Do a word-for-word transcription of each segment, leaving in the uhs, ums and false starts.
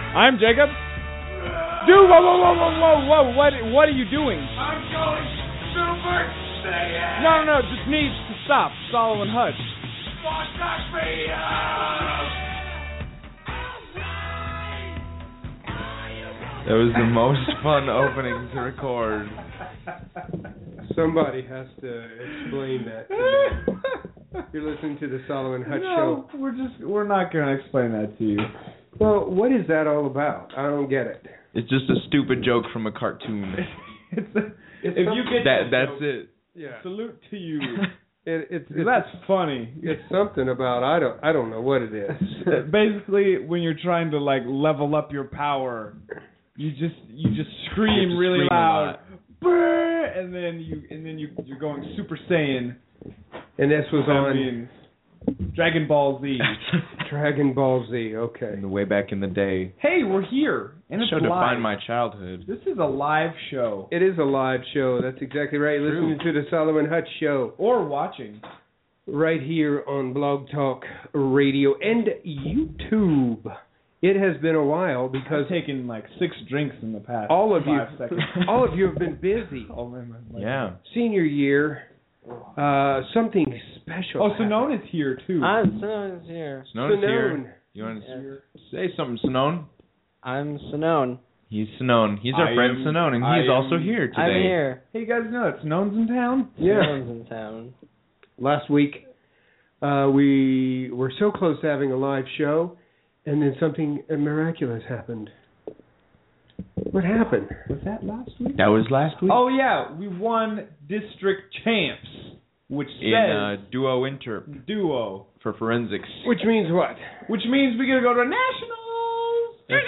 I'm Jacob. Dude, whoa, whoa, whoa, whoa, whoa, whoa, what, what are you doing? I'm going Super Saiyan! No, no, no, this needs to stop. Solomon Hutch. Watch that video! That was the most fun opening to record. Somebody has to explain that to me. You're listening to the Solomon Hutch no, Show. we're just, we're not going to explain that to you. Well, what is that all about? I don't get it. It's just a stupid joke from a cartoon. it's a, It's if you get that, that that's joke, it. Yeah. salute to you. It, it's, it's That's funny. It's something about I don't I don't know what it is. Basically, when you're trying to like level up your power, you just you just scream You really scream a loud, lot. "Brr!" and then you and then you you're going Super Saiyan. And this was That on means Dragon Ball Z. Dragon Ball Z. Okay. In the way back in the day. Hey, we're here, and it's Show live. defined my childhood. This is a live show, It is a live show. That's exactly right. True. Listening to the Solomon Hutch Show or watching. right here on Blog Talk Radio and YouTube. It has been a while because I've taken like six drinks in the past all of you, five seconds. all of you have been busy. Oh man, man, man. Yeah. Senior year, uh, something special. Oh, happened. Sonone is here too. I'm Sonone here. Snone's here. Sonone. You want to Yes. say something, Sonone? I'm Sonone. He's Sonone. He's our I friend am- Sonone, and I he's also am- here today. I'm here. Hey, you guys know that Sonone's in town? Yeah. Sonone's in town. Last week, uh, we were so close to having a live show, and then something miraculous happened. What happened? Was that last week? That was last week. Oh yeah, we won district champs, which in says uh, Duo Interp duo, for forensics. Which means what? which means we gotta go to nationals. That's-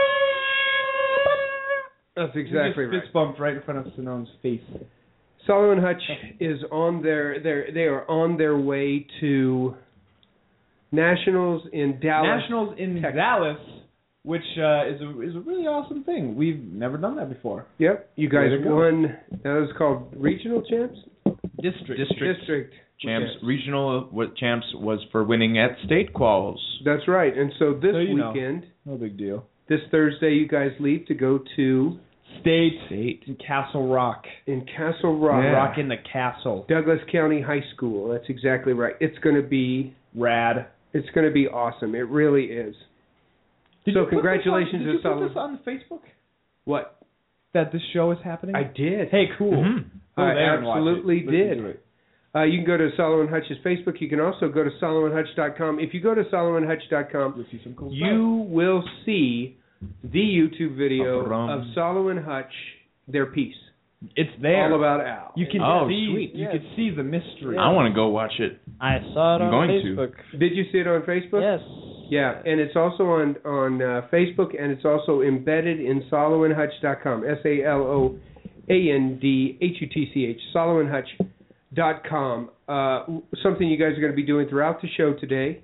That's exactly we just right. fist bumped right in front of Sonone's face. Solomon Hutch is on their their they are on their way to nationals in Dallas. Nationals in Texas. Dallas, which uh, is a is a really awesome thing. We've never done that before. Yep, you guys Way to go. won. That was called regional champs. District. District District champs. Yes. Regional what champs was for winning at state quals. That's right. And so this So you know. weekend, No big deal. this Thursday, you guys leave to go to State, State. in Castle Rock. in Castle Rock, Yeah. Rock in the castle. Douglas County High School. That's exactly right. It's going to be Rad. it's going to be awesome. It really is. Did So you put congratulations this on, to did you put Solomon. this on Facebook? What? That this show is happening? I did. Hey, cool. Mhm. Go I there and watch absolutely it. Listen did. to it. Uh, you can go to Solomon Hutch's Facebook. You can also go to solomon hutch dot com. If you go to solomon hutch dot com, You'll see some cool you will see the YouTube video Ba-brum. of Solomon Hutch, their piece, stuff. It's there. all about Al. You can Oh, see. sweet. You Yes. can see the mystery. I want to go watch it. I saw it I'm on going to. Facebook. Did you see it on Facebook? Yes. Yeah, and it's also on on uh, Facebook, and it's also embedded in solomon hutch dot com. S A L O A N D H U T C H. solomon hutch dot com. Uh, something you guys are going to be doing throughout the show today.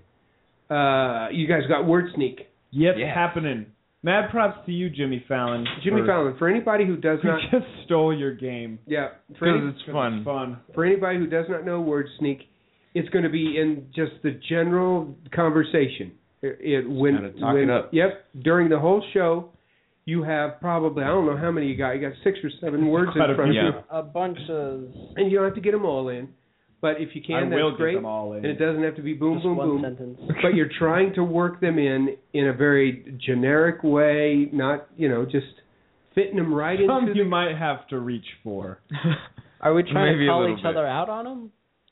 Uh, you guys got Word Sneak. Yep, Yes. happening. Mad props to you, Jimmy Fallon. Jimmy for- Fallon. For anybody who does We not, just stole your game. yeah, for, Because any, it's fun. It's fun. for anybody who does not know Word Sneak, it's going to be in just the general conversation. It, it when, gotta talk when it up. Yep, during the whole show, you have probably I don't know how many you got. You got six or seven words Quite a in front of few. you, Yeah. A bunch of and you don't have to get them all in. But if you can, I that's will great. get them all in. And it doesn't have to be boom, just boom, one boom. sentence. But you're trying to work them in in a very generic way, not you know just fitting them right Some into you the. might have to reach for. Are we trying Maybe to a call little each bit. other out on them?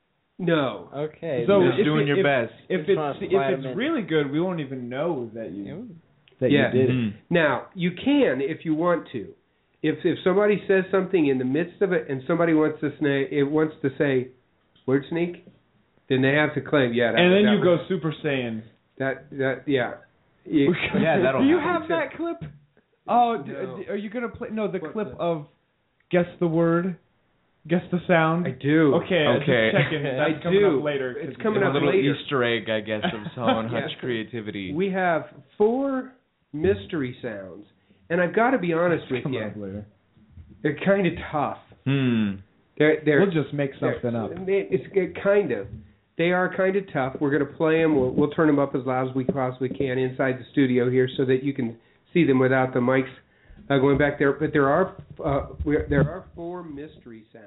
No. Okay. So Just if doing it- your if- best. If Just it's wanna if slide it's 'em in. really good, we won't even know that you You- that Yeah. you did it. Mhm. Now you can if you want to. If if somebody says something in the midst of it and somebody wants to say it wants to say Word Sneak, then they have to claim yeah. That, And then that you was- go Super Saiyan. that that yeah. You- Yeah, that'll Do you happen. have that clip? Oh, d- No. d- are you gonna play? No, the What clip clip? of guess the word, guess the sound. I do. Okay, I'm Okay. just checking. That's I coming do. up later. It's 'cause coming a up little later. Easter egg, I guess, of Solomon Yeah. Hutch creativity. We have four mystery sounds, and I've got to be honest with Coming you, up later. they're kind of tough. Hmm. They're they're We'll just make something they're- up. It's good- kind of. They are kind of tough. We're going to play them. We'll, we'll turn them up as loud as we possibly can inside the studio here, so that you can see them without the mics uh, going back there. But there are uh, we're, there are four mystery sounds.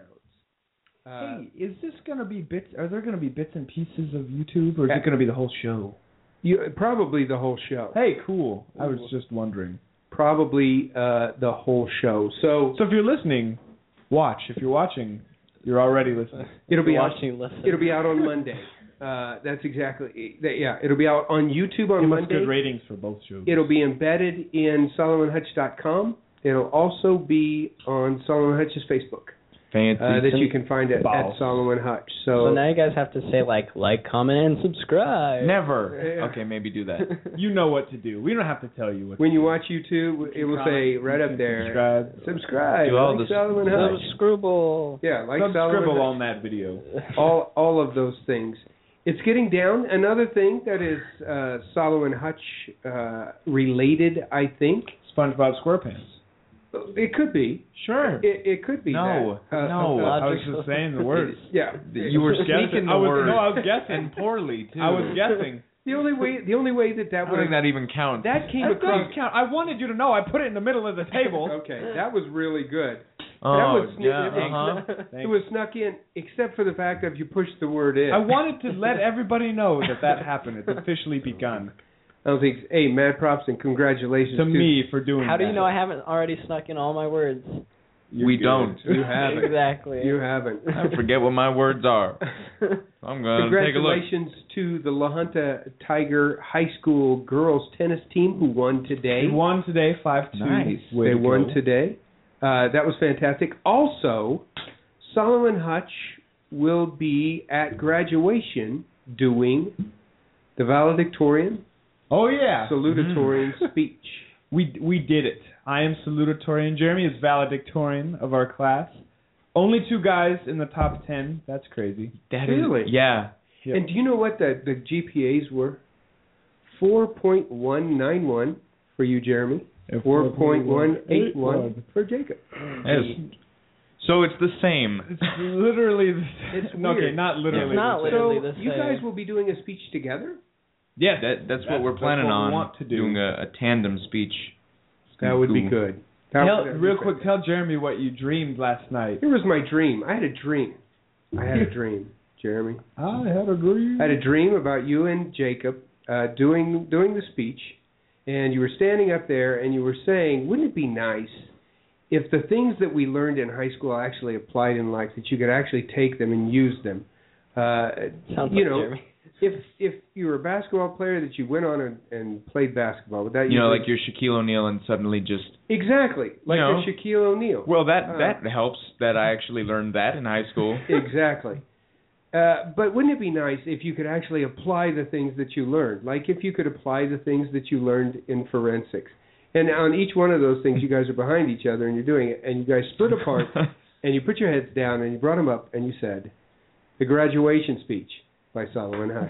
Uh, Hey, is this gonna be bits? Are there gonna be bits and pieces of YouTube, or is Uh, it gonna be the whole show? you, probably the whole show. Hey, cool. I was just wondering. Probably uh, the whole show. So, So if you're listening, watch. If you're watching, you're already listening. it'll be out, watching. Listen. it'll be out on Monday. Uh, that's exactly that, yeah. It'll be out on YouTube on Give us Monday. good ratings for both shows. It'll be embedded in Solomon Hutch dot com. It'll also be on Solomon Hutch's Facebook. Fancy. Uh, that you can find at, at Balls. Solomon Hutch. So So, now you guys have to say like, like, comment, and subscribe. Never. Yeah. Okay, maybe do that. You know what to do. We don't have to tell you what. when to you do. watch YouTube, it will say right You up can there, Subscribe. subscribe. Do all like the- Solomon Hutch. Scribble. Yeah, like Sub- Solomon scribble Hutch. on that video. all all of those things. It's getting down. Another thing that is uh, Solomon Hutch uh, related, I think. SpongeBob SquarePants. It could be. Sure. It, it could be. No, that. Uh, no. uh, I was just saying the words. yeah. You were Guessing. speaking the I was, words. No, I was guessing. And poorly, too. I was guessing. The only way. The only way that I that don't would think that even counts. that came That across. does count. I wanted you to know. I put it in the middle of the table. Okay, that was really good. oh, that was, yeah, it, was, uh-huh. it was snuck in, except for the fact that if you pushed the word in. I wanted to let everybody know that that happened. It's officially begun. I don't think. Hey, mad props and congratulations To me for doing How that. do you know I haven't already snuck in all my words? You're We good. don't. You haven't. Exactly. You haven't. I forget what my words are. I'm going to take a look. Congratulations to the La Junta Tiger High School girls tennis team who won today. They won today, five two. Nice. They won today. Uh, that was fantastic. Also, Solomon Hutch will be at graduation doing the valedictorian, Oh yeah. salutatorian speech. We we did it. I am salutatorian. Jeremy is valedictorian of our class. Only two guys in the top ten. That's crazy. That is- Really? Yeah. Yep. And do you know what the, the G P As were? four point one nine one for you, Jeremy. four point one eight one for Jacob. Yes. So it's the same. It's literally. The, It's okay, weird. not literally. It's not the literally same. the So you same. guys will be doing a speech together? Yes. That, that's, what That's- we're that's planning what we on. want to do. Doing a, a tandem speech. That would be Ooh. good. That Tell, would- that would be real quick, fantastic. tell Jeremy what you dreamed last night. Here was my dream. I had a dream. I had a dream, Jeremy. I had a dream. I had a dream about you and Jacob uh, doing doing the speech, and you were standing up there and you were saying, "Wouldn't it be nice if the things that we learned in high school actually applied in life? That you could actually take them and use them." Uh, Sounds you like know, Jeremy. if if you were a basketball player that you went on and, and played basketball, would that You know, usually- like you're Shaquille O'Neal and suddenly just... exactly like you know. a Shaquille O'Neal. Well, that Uh, that helps that I actually learned that in high school. Exactly. Uh, but wouldn't it be nice if you could actually apply the things that you learned? Like if you could apply the things that you learned in forensics. And on each one of those things, you guys are behind each other and you're doing it. And you guys split apart and you put your heads down and you brought them up and you said, the graduation speech by Solomon Hutch.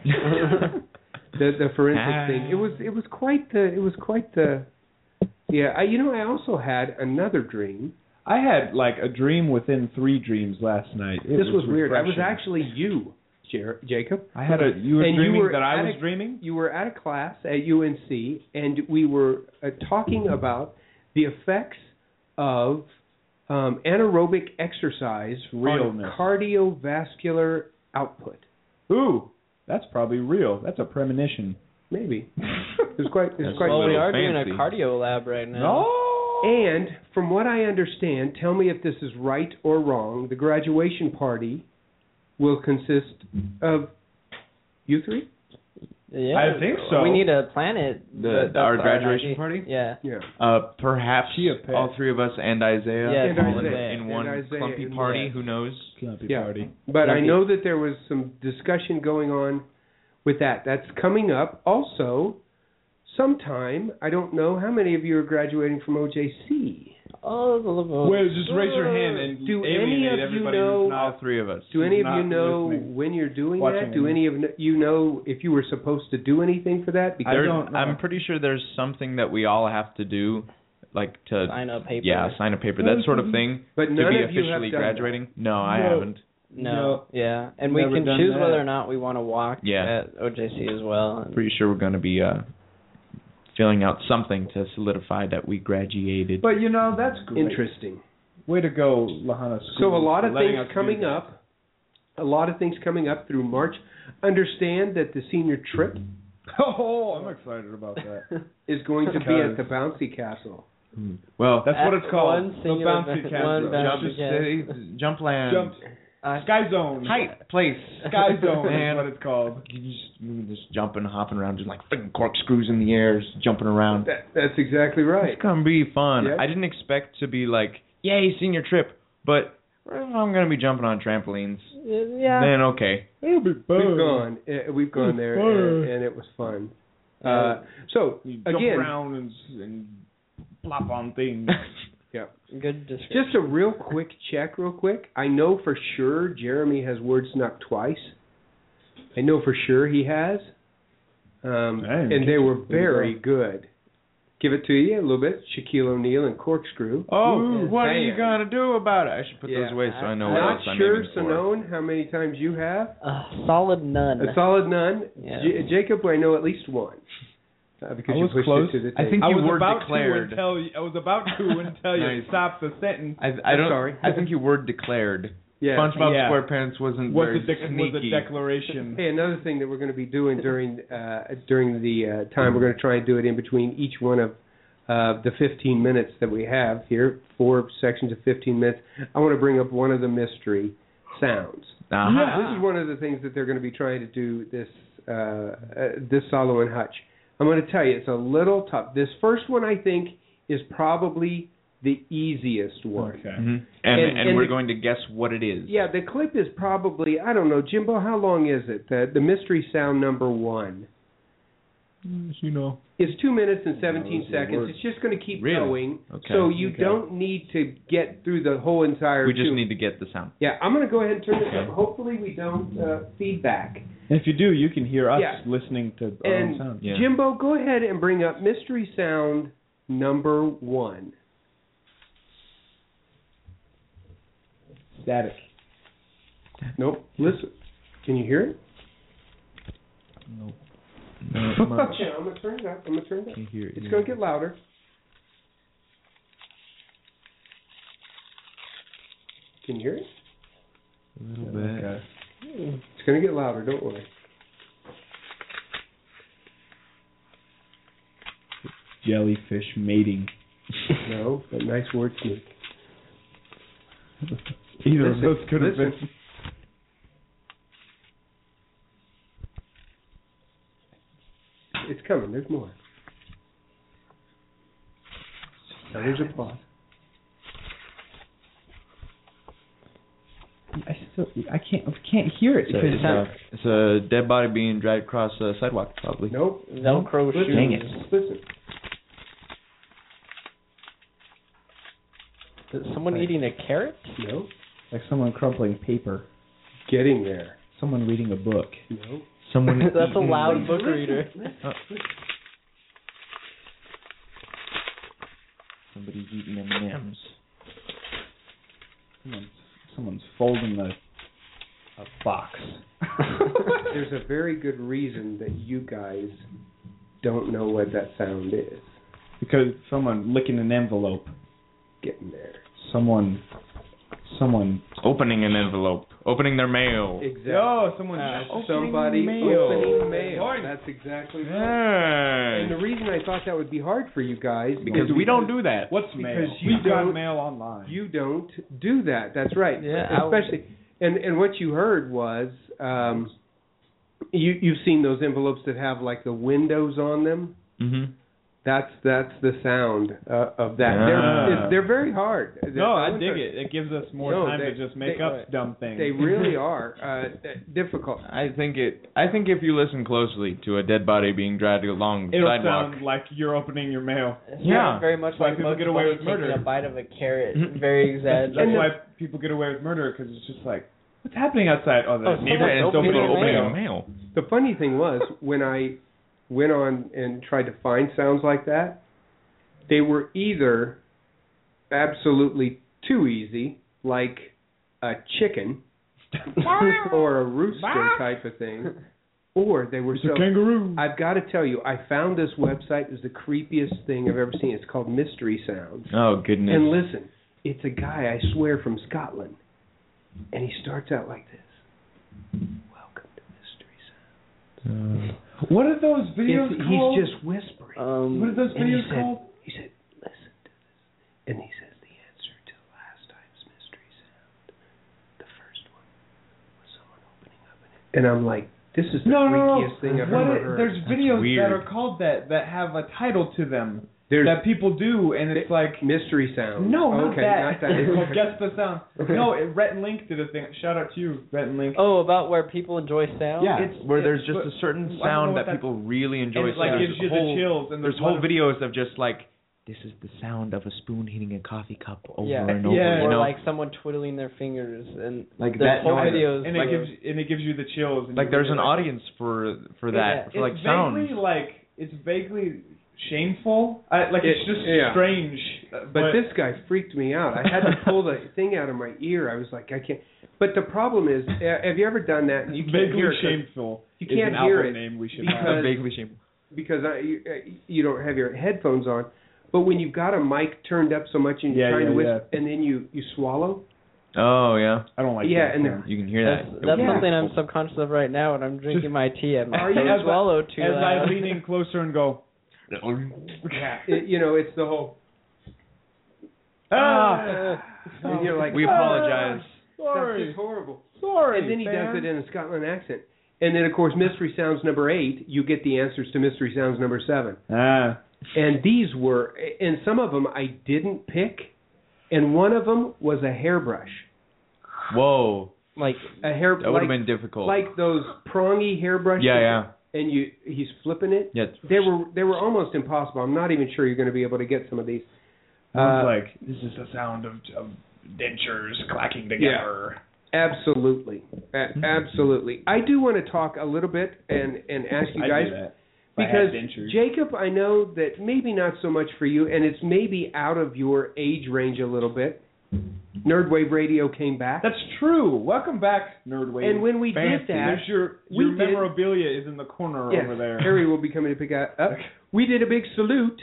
the the forensic thing. It was it was quite the it was quite the yeah. I, you know, I also had another dream. I had like a dream within three dreams last night. It This was, weird. I was refreshing. actually you, Jer- Jacob. I had a. You were And you dreaming were that I at was a- dreaming. You were at a class at U N C, and we were uh, talking about the effects of um, anaerobic exercise Realness. on cardiovascular output. Ooh, that's probably real. That's a premonition. Maybe it was quite. It was That's quite. Well, we little are doing fancy. a cardio lab right now. No. And from what I understand, tell me if this is right or wrong. The graduation party will consist of you three. Yeah, I think so. We need to plan it. The- but our that's graduation idea. party? Yeah. Yeah. Uh, perhaps Chia Pet. all three of us and Isaiah Yeah, And all in, Isaiah. in And one Isaiah clumpy and- party. yeah. Who knows? Clumpy Yeah. party. But I Lucky. know that there was some discussion going on with that. That's coming up. Also, sometime, I don't know how many of you are graduating from O J C. Oh, the little. Well, just raise your hand and Do any alienate of you everybody know- who's All not. three of us. Do any of Not you know listening. when you're doing Watching that? Do me. any of you know if you were supposed to do anything for that? I There- don't know. I'm pretty sure there's something that we all have to do, like to Sign up paper. yeah, sign a paper, that sort of thing, But to none be of you have officially done graduating. No, I No. haven't. No. No. Yeah, and we Never can done choose that. whether or not we want to walk Yeah. at O J C as well. Pretty sure we're going to be uh, filling out something to solidify that we graduated. But you know, that's great. Interesting. Way to go, Lahana School. So a lot of for letting things us do coming that. up. A lot of things coming up through March. Understand that the senior trip Oh, I'm excited about that. is going to be Because- at the Bouncy Castle. Hmm. Well, That's what it's called. One The singular bouncy ba- castle. one jump, bouncy castle. city, jump land, Jump. Uh, Sky Zone. height, place, Sky Zone Man. is what it's called. You just, you just jumping, hopping around, just like freaking corkscrews in the air, just jumping around. That, that's exactly right. It's gonna be fun. Yep. I didn't expect to be like, yay, senior trip, but well, I'm gonna be jumping on trampolines. yeah. Then okay. It'll be fun. We've gone. Uh, we've gone there, and, and it was fun. Uh, so You jump again, around and, and plop on things. yeah. Good description. Just a real quick check, real quick. I know for sure Jeremy has word snuck twice. I know for sure he has. Um, Hey, and they were there you very go. good. Give it to you a little bit. Shaquille O'Neal and Corkscrew. Oh, Ooh, what are you bam. gonna do about it? I should put Yeah. those away so I know what Not else I'm sure, aiming for. Simone, how many times you have. Uh, solid none. A solid none. Yeah. J- Jacob, I know at least one. Uh, because I you was pushed close. it to the I tape. think I you was word about declared. to until you, I was about to until you Nice. stopped the sentence. I, I don't. Sorry. I think you word declared. Yeah. SpongeBob Yeah. SquarePants wasn't Was very a, dec- was sneaky. a declaration. Hey, another thing that we're going to be doing during uh, during the uh, time, we're going to try and do it in between each one of uh, the fifteen minutes that we have here, four sections of fifteen minutes. I want to bring up one of the mystery sounds. Uh-huh. This is one of the things that they're going to be trying to do this uh, uh, this Solo and Hutch. I'm going to tell you, it's a little tough. This first one, I think, is probably the easiest one. Okay. Mhm. And, And- and, and we're the- going to guess what it is. Yeah, the clip is probably, I don't know, Jimbo, how long is it? The, the mystery sound number one. You know. It's two minutes and seventeen those are seconds. words. It's just going to keep Really? going. Okay. So you Okay. don't need to get through the whole entire We just tune. need to get the sound. Yeah, I'm going to go ahead and turn this Okay. up. Hopefully we don't uh, feedback. And if you do, you can hear us Yeah. listening to our And own sound. Yeah. Jimbo, go ahead and bring up mystery sound number one. Static. Nope. Listen. Can you hear it? Nope. Not much. Yeah, I'm going to turn it up. I'm going to turn it up. Can hear it. It's going to get louder. Can you hear it? A little bit. Okay. It's going to get louder. Don't worry. Jellyfish mating. No, but nice word sneak. Either Listen, of those could have listen. been. It's coming. There's more. Now, there's a pause. I still, I can't, I can't hear it It's a, because it's, a, it's a dead body being dragged across a sidewalk, probably. Nope. Velcro Listen. shoes. Dang it. Listen. Is someone eating a carrot? No. like someone crumpling paper, Getting there. someone reading a book. No. Someone. That's a eating- loud book reader. Oh. Somebody's eating M and M's. Someone's, someone's folding a a box. There's a very good reason that you guys don't know what that sound is. Because someone licking an envelope. Getting there. Someone, someone. Opening an envelope. Opening their mail. Exactly. Oh, someone. Uh, opening Somebody mail. opening mail. Boy. That's exactly right. Yeah. And the reason I thought that would be hard for you guys Because is we don't do that. What's Because mail? you We've got don't- mail online. You don't do that. That's right. Yeah, I- Especially, and and what you heard was, um, you you've seen those envelopes that have like the windows on them. Mm-hmm. That's that's the sound uh, of that. Ah. They're it's, they're very hard. no, I dig it. It gives us more No, time they- to just make they- up dumb things. They really are uh, difficult. I think it. I think if you listen closely to a dead body being dragged along the It'll sidewalk, sound like you're opening your mail. It's Yeah. very much Why like people Bugs get away Bunny with taking murder. a bite of a carrot. Mhm. Very That's, exaggerated. that's why people get away with murder, because it's just like, what's happening outside? Oh, the Oh, neighbor someone's is still opening opening people their opening mail. mail. The funny thing was when I went on and tried to find sounds like that, they were either absolutely too easy, like a chicken or a rooster type of thing, or they were It's so. a kangaroo. I've got to tell you, I found this website. It's the creepiest thing I've ever seen. It's called Mystery Sounds. Oh goodness. And listen, it's a guy, I swear, from Scotland. And he starts out like this. Welcome to Mystery Sounds. Uh, what are those videos It's- called? he's just whispering. Um, what are those and he videos said, called? he said, listen to this. And he says the answer to last time's Mystery Sound. The first one was someone opening up an And I'm like, this is the No, no, no. freakiest thing I've What ever it- heard. There's videos weird. that are called that that have a title to them There's that people do, and it's like Mystery Sound. no, not okay, that. Not that. It's called Guess the Sound. No, it, Rhett and Link did a thing. Shout out to you, Rhett and Link. oh, about where people enjoy sound? Yeah. It's where there's just but- a certain I don't know sound what that that- people really enjoy. and it like So gives there's you whole, the chills, and There's there's whole one- videos of just like, this is the sound of a spoon hitting a coffee cup over Yeah. and over. Yeah. You Or know, like someone twiddling their fingers and Like there's that whole noise. videos. and it like- gives and it gives you the chills. And like you there's really an like- audience for for that Yeah, for like it's sound. vaguely like it's vaguely shameful. I, like it's It- just yeah. strange. uh, But this guy freaked me out. I had to pull the thing out of my ear. I was like, I can't. But the problem is, uh, have you ever done that? You can't vaguely hear it 'cause- shameful. You is can't an hear album it name we should because- have. vaguely shameful. because I, you, uh, you don't have your headphones on. But when you've got a mic turned up so much and you're Yeah, trying yeah, to whisper, yeah. and then you, you swallow. Oh yeah, I don't like Yeah, that. and sound. you can hear That's, that. that's Yeah. something I'm subconscious of right now when I'm drinking my tea. I'm Are not you- going as to I- swallow too As I loud. lean in closer and go, It, you know, it's the whole. ah, And you're like, We apologize. That's sorry, just horrible. sorry. And then he fam. does it in a Scotland accent. And then, of course, Mystery Sounds number eight, you get the answers to Mystery Sounds number seven. Ah, And these were, and some of them I didn't pick, and one of them was a hairbrush. Whoa, Like, A hair, that would have like, been difficult. like those prongy hairbrushes. yeah, yeah, And you, he's flipping it. yeah. They were, they were almost impossible. I'm not even sure you're going to be able to get some of these. One's Uh, like this is the sound of, of dentures clacking together. Absolutely, A- absolutely. I do want to talk a little bit and and ask you I guys. do that. If I had Because dentures. Jacob, I know that maybe not so much for you, and it's maybe out of your age range a little bit. Nerdwave Radio came back, That's true. Welcome back, Nerdwave. and when we Fancy. did that, There's your we your did- memorabilia is in the corner yes, over there. Harry will be coming to pick that up. We did a big salute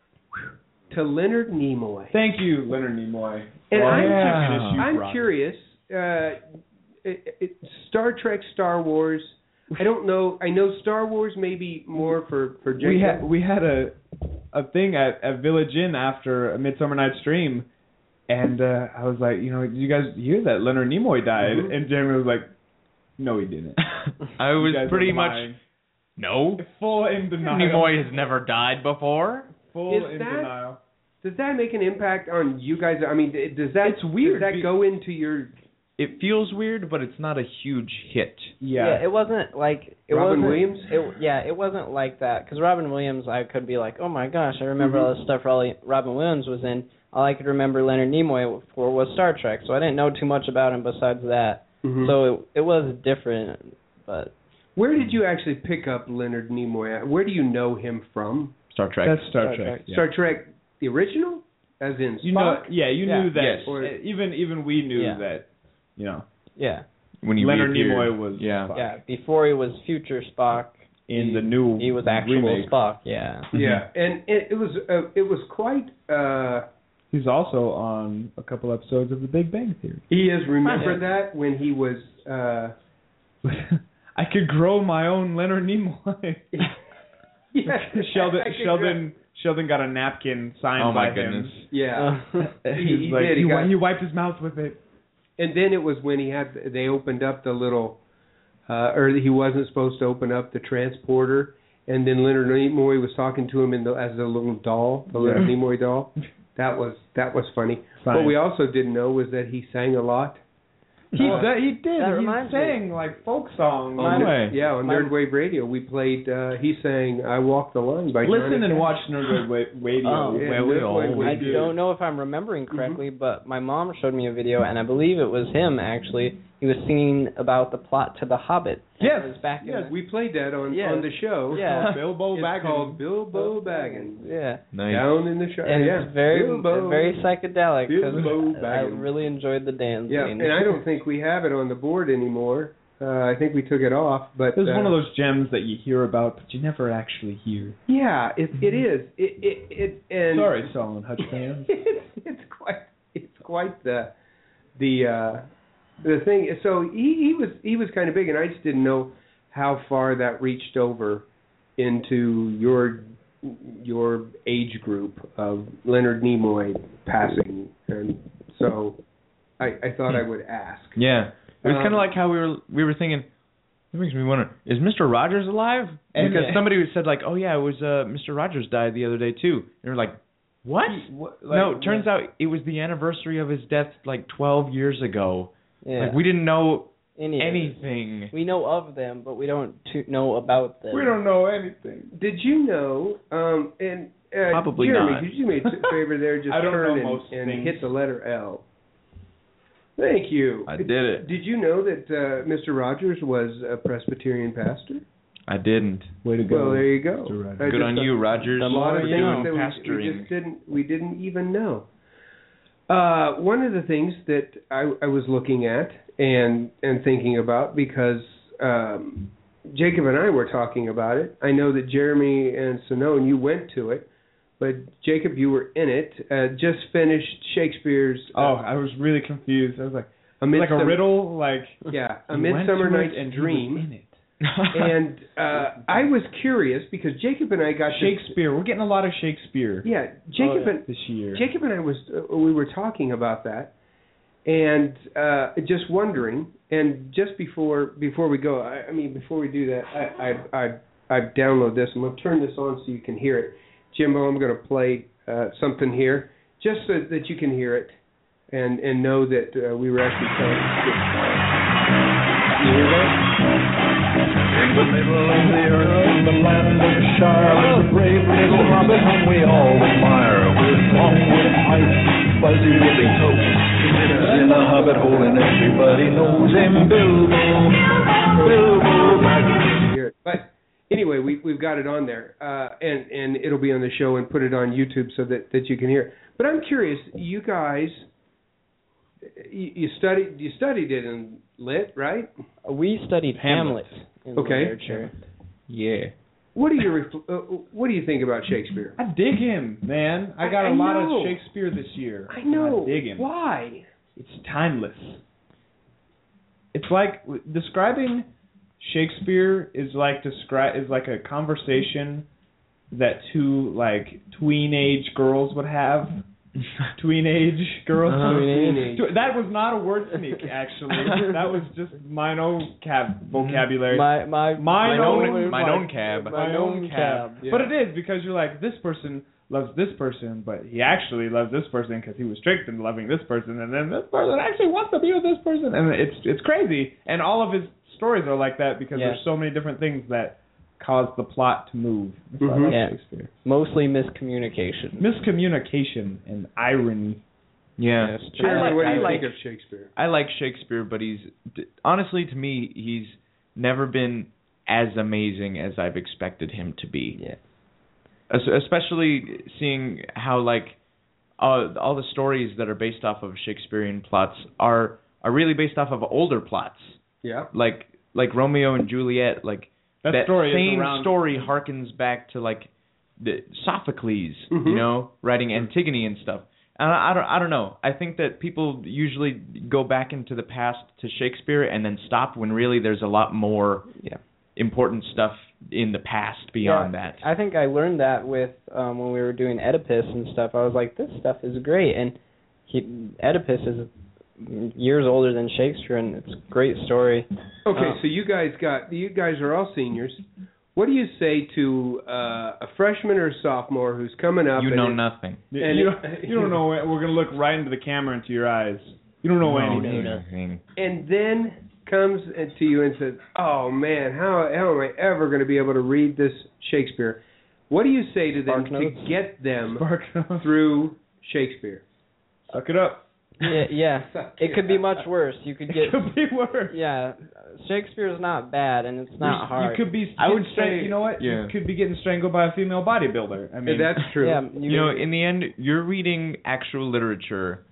to Leonard Nimoy, Thank you, Leonard Nimoy. and for I'm, the yeah. happiness you I'm brought. curious. Uh, it, it, Star Trek, Star Wars. I don't know. I know Star Wars maybe more for for Jacob. We had we had a a thing at, at Village Inn after a Midsummer Night's Dream, and uh, I was like, you know, did you guys hear that Leonard Nimoy died? Mhm. And Jeremy was like, no, he didn't. I You was guys pretty are much lying. no. full in denial. Nimoy has never died before. Full Is in that- denial. Does that make an impact on you guys? I mean, does that It's weird Does that be- go into your It feels weird, but it's not a huge hit. yeah. Yeah. it wasn't like it Robin wasn't, Williams? It, yeah, it wasn't like that because Robin Williams, I could be like, oh my gosh, I remember Mhm. all the stuff Rolly- Robin Williams was in. All I could remember Leonard Nimoy for was Star Trek, so I didn't know too much about him besides that. Mhm. So it, it was different, but Where did you actually pick up Leonard Nimoy at? Where do you know him from? Star Trek. That's Star, Star Trek. Trek. Yeah. Star Trek, the original, as in You know, Spock. yeah, you Yeah. knew that. Yes. Or even even we knew Yeah. that. You know, yeah, when he Leonard reappeared. Nimoy was yeah. Spock. yeah. Before he was future Spock, in he, the new he was actual remake. Spock. Yeah. Yeah, and it, it was uh, it was quite. Uh, He's also on a couple episodes of The Big Bang Theory. he is remember Yeah. that when he was. Uh, I could grow my own Leonard Nimoy. yeah, Sheldon I could Sheldon Sheldon got a napkin signed Oh my by goodness. him. Yeah. Uh, He's he like, did, he he, wi- got- he wiped his mouth with it. And then it was when he had they opened up the little, uh, or he wasn't supposed to open up the transporter, and then Leonard Nimoy was talking to him in the as a little doll, the Yeah. Leonard Nimoy doll. That was that was funny. Fine. What we also didn't know was that he sang a lot. He Oh, that, he did. that he reminds me. sang like folk songs. On way. Yeah, on My- Nerdwave Radio, we played. Uh, he sang "I Walk the Line" by Listen Johnny and Cash. watch Nerdwave Wa- Radio. Oh, Yeah, Where we Nerdwave all- I Radio. don't know if I'm remembering correctly, but my mom showed me a video, and I believe it was him actually. He was singing about the plot to The Hobbit. And Yes, it was back Yes, in we played that on Yeah. on the show. Yeah. Bilbo It's Baggins. called Bilbo the Baggins. Yeah, Nice. Down in the show. and yeah. it's very Bilbo. very psychedelic because Bilbo I Baggins. really enjoyed the dance. Yeah, scene. and I don't think we have it on the board anymore. Uh, I think we took it off, but It was uh, one of those gems that you hear about, but you never actually hear. Yeah, it it is. It it, it and Sorry, Solomon Hutch fans. it's, it's quite it's quite the the uh, the thing. So he, he was he was kind of big, and I just didn't know how far that reached over into your your age group of Leonard Nimoy passing, and so I, I thought I would ask. Yeah, it was Um, kind of like how we were we were thinking. It makes me wonder: is Mister Rogers alive? And- Because somebody said like, "Oh yeah, it was uh, Mister Rogers died the other day too." And we're like, "What?" What, no, like, it turns out it was the anniversary of his death like twelve years ago. Yeah. Like we didn't know Any- anything. We know of them, but we don't to know about them. we don't know anything. Did you know? Um, and uh, Probably Jeremy, not. could you do me a favor there? Just I don't turn know and, most and things. hit the letter L. Thank you. I did it. Did you know that uh, Mister Rogers was a Presbyterian pastor? I didn't. Way to go. Well, there you go. Mister Rogers. I Good just on thought- you, Rogers. A lot of More things you know. that we, we Pastoring. just didn't we didn't even know. Uh, one of the things that I, I was looking at and and thinking about because um, Jacob and I were talking about it. I know that Jeremy and Sonone, you went to it, but Jacob, you were in it. Uh, just finished Shakespeare's. Uh, Oh, I was really confused. I was like, a like a Midsummer- riddle, like Yeah, a you went Midsummer to it Night's and he was Dream. in it. And uh, I was curious because Jacob and I got to- Shakespeare. We're getting a lot of Shakespeare yeah, Jacob Oh, yeah. and this year. Jacob and I was uh, we were talking about that, and uh, just wondering. And just before before we go, I, I mean before we do that, I I I I download this. I'm gonna turn this on so you can hear it. Jimbo, I'm gonna play uh, something here just so that you can hear it and and know that uh, we were actually telling. You hear that? In the middle of the earth, in the land of Shire, lives a brave little hobbit whom we all admire. With long wooden pipes, fuzzy woolly coat, he lives in a hobbit hole and everybody knows him. Bilbo, Bilbo Baggins. Hear it. But anyway, we we've got it on there, uh, and and it'll be on the show and put it on YouTube so that, that you can hear it. But I'm curious, you guys, you, you studied you studied it in lit, right? We studied Hamlet, in Okay. literature. Yeah. What do you ref- uh, what do you think about Shakespeare? I dig him, man. I got I a lot know. of Shakespeare this year. I know. I dig him. Why? It's timeless. It's like describing Shakespeare is like describe is like a conversation that two like tween-age girls would have. Tween-age girls. Uh-huh. Tween-age. Tw- That was not a word sneak, actually. That was just mine own cab vocabulary. My my Mine my own- own my own cab. My own cab. But it is because you're like, this person loves this person, but he actually loves this person because he was tricked into loving this person, and then this person actually wants to be with this person, and it's it's crazy. And all of his stories are like that because Yeah. there's so many different things that cause the plot to move. That's why I Mhm. like Yeah. Shakespeare. Mostly miscommunication. Miscommunication and irony. Yeah. Yes, Jeremy, I like- what do I you like- think of Shakespeare? I like Shakespeare, but he's honestly to me he's never been as amazing as I've expected him to be. Yeah. Es- Especially seeing how like uh, all the stories that are based off of Shakespearean plots are are really based off of older plots. Yeah. Like like Romeo and Juliet, like That, that story same is around. story harkens back to like the Sophocles, Mhm. you know, writing Antigone and stuff. And I, I don't I don't know. I think that people usually go back into the past to Shakespeare and then stop when really there's a lot more Yeah. important stuff in the past beyond Yeah, that. I think I learned that with um when we were doing Oedipus and stuff. I was like, this stuff is great, and he, Oedipus is years older than Shakespeare, and it's a great story. Okay, Oh. so you guys got you guys are all seniors. What do you say to uh, a freshman or a sophomore who's coming up? You and know is- nothing. You, And you, it- don't, you don't know. We're gonna look right into the camera, into your eyes. You don't know No, anything. nothing. and then comes to you and says, "Oh man, how how am I ever going to be able to read this Shakespeare?" What do you say to them Spark notes? to get them Spark through Shakespeare? Suck it up. Yeah, yeah. It could be much worse. You could It get could be worse. yeah. Shakespeare's not bad, and it's not you, hard. You could be. I would getting strang- say- You know what? yeah. You could be getting strangled by a female bodybuilder. I mean, That's true. Yeah, You know, in the end, you're reading actual literature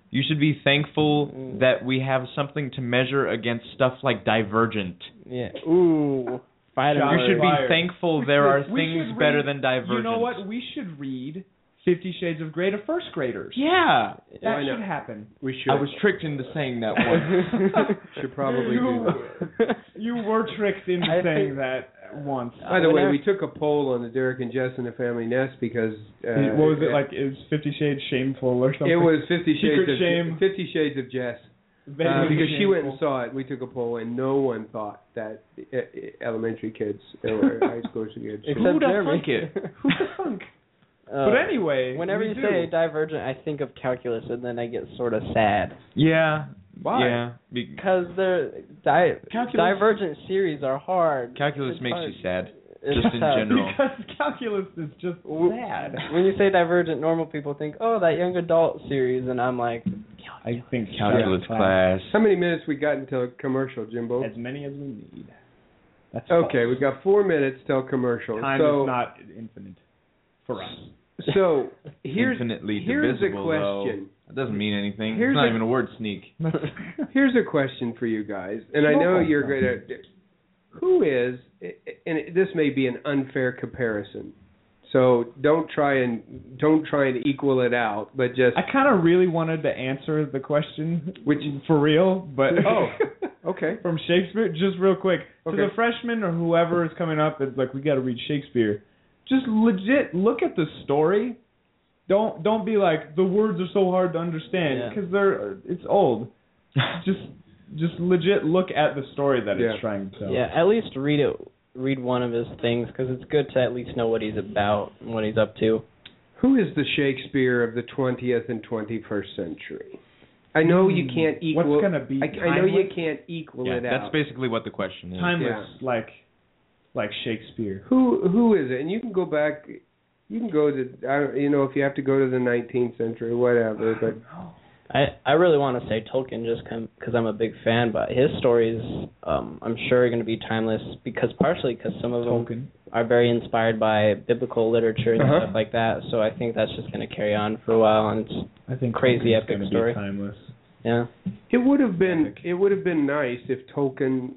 You should be thankful Mm. that we have something to measure against stuff like Divergent. Yeah. Ooh. Fighting Shots You words. should be fired. thankful there are We things should better read- than Divergent. You know what? We should read Fifty Shades of Grey to first graders. Yeah. That Why should not? happen. We should. I was tricked into saying that once. should probably do that. You were tricked into I saying think- that once. By the way, Whenever- we took a poll on the Derek and Jess and the Family Nest because uh, what was it like? It was Fifty Shades Shameful or something. It was Fifty Secret Shades of Shame. Fifty Shades of Jess. Vaguely Uh, because she went and shameful. saw it, we took a poll, and no one thought that uh, elementary kids or high school kids. should- Except Who'da Jeremy. thunk it? Who the funk? Uh, But anyway, whenever we you do. say Divergent, I think of calculus, and then I get sort of sad Yeah. Why? Yeah. Be- because the di- Calculus- Divergent series are hard. calculus It's makes hard. you sad. It's Just in tough. general. Because calculus is just W- sad. When you say Divergent, normal people think, oh, that young adult series, and I'm like, I think Calculus class. How many minutes we got until a commercial, Jimbo? As many as we need. That's Okay, false. we got four minutes till commercial. Time so, is not infinite for us. so here's Infinitely here's a divisible, though. question. That doesn't mean anything. Here's it's not a- even a word sneak. Here's a question for you guys, and I know you're going to. Who is, and this may be an unfair comparison, so don't try and don't try and equal it out, but just I kind of really wanted to answer the question, Which- for real, but Oh, okay. from Shakespeare, just real quick to Okay. the freshman or whoever is coming up. It's like we got to read Shakespeare. Just legit look at the story. Don't don't be like the words are so hard to understand Yeah. because they're it's old. Just just legit look at the story that Yeah. it's trying to tell. yeah, at least read it, read one of his things, because it's good to at least know what he's about and what he's up to. Who is the Shakespeare of the twentieth and twenty-first century? I know you can't equal. What's gonna be I, I know you timeless? can't equal Yeah, it that's out. basically what the question is. Timeless, like like Shakespeare. Who who is it? And you can go back. You can go to I don't, you know if you have to go to the nineteenth century, whatever. But I, I really want to say Tolkien just because I'm a big fan, but his stories um, I'm sure are going to be timeless because partially because some of them Tolkien. are very inspired by biblical literature and Uh-huh. stuff like that. So I think that's just going to carry on for a while, and it's I think Crazy Tolkien's epic gonna story. Be timeless. yeah. it would have been Epic. it would have been nice if Tolkien,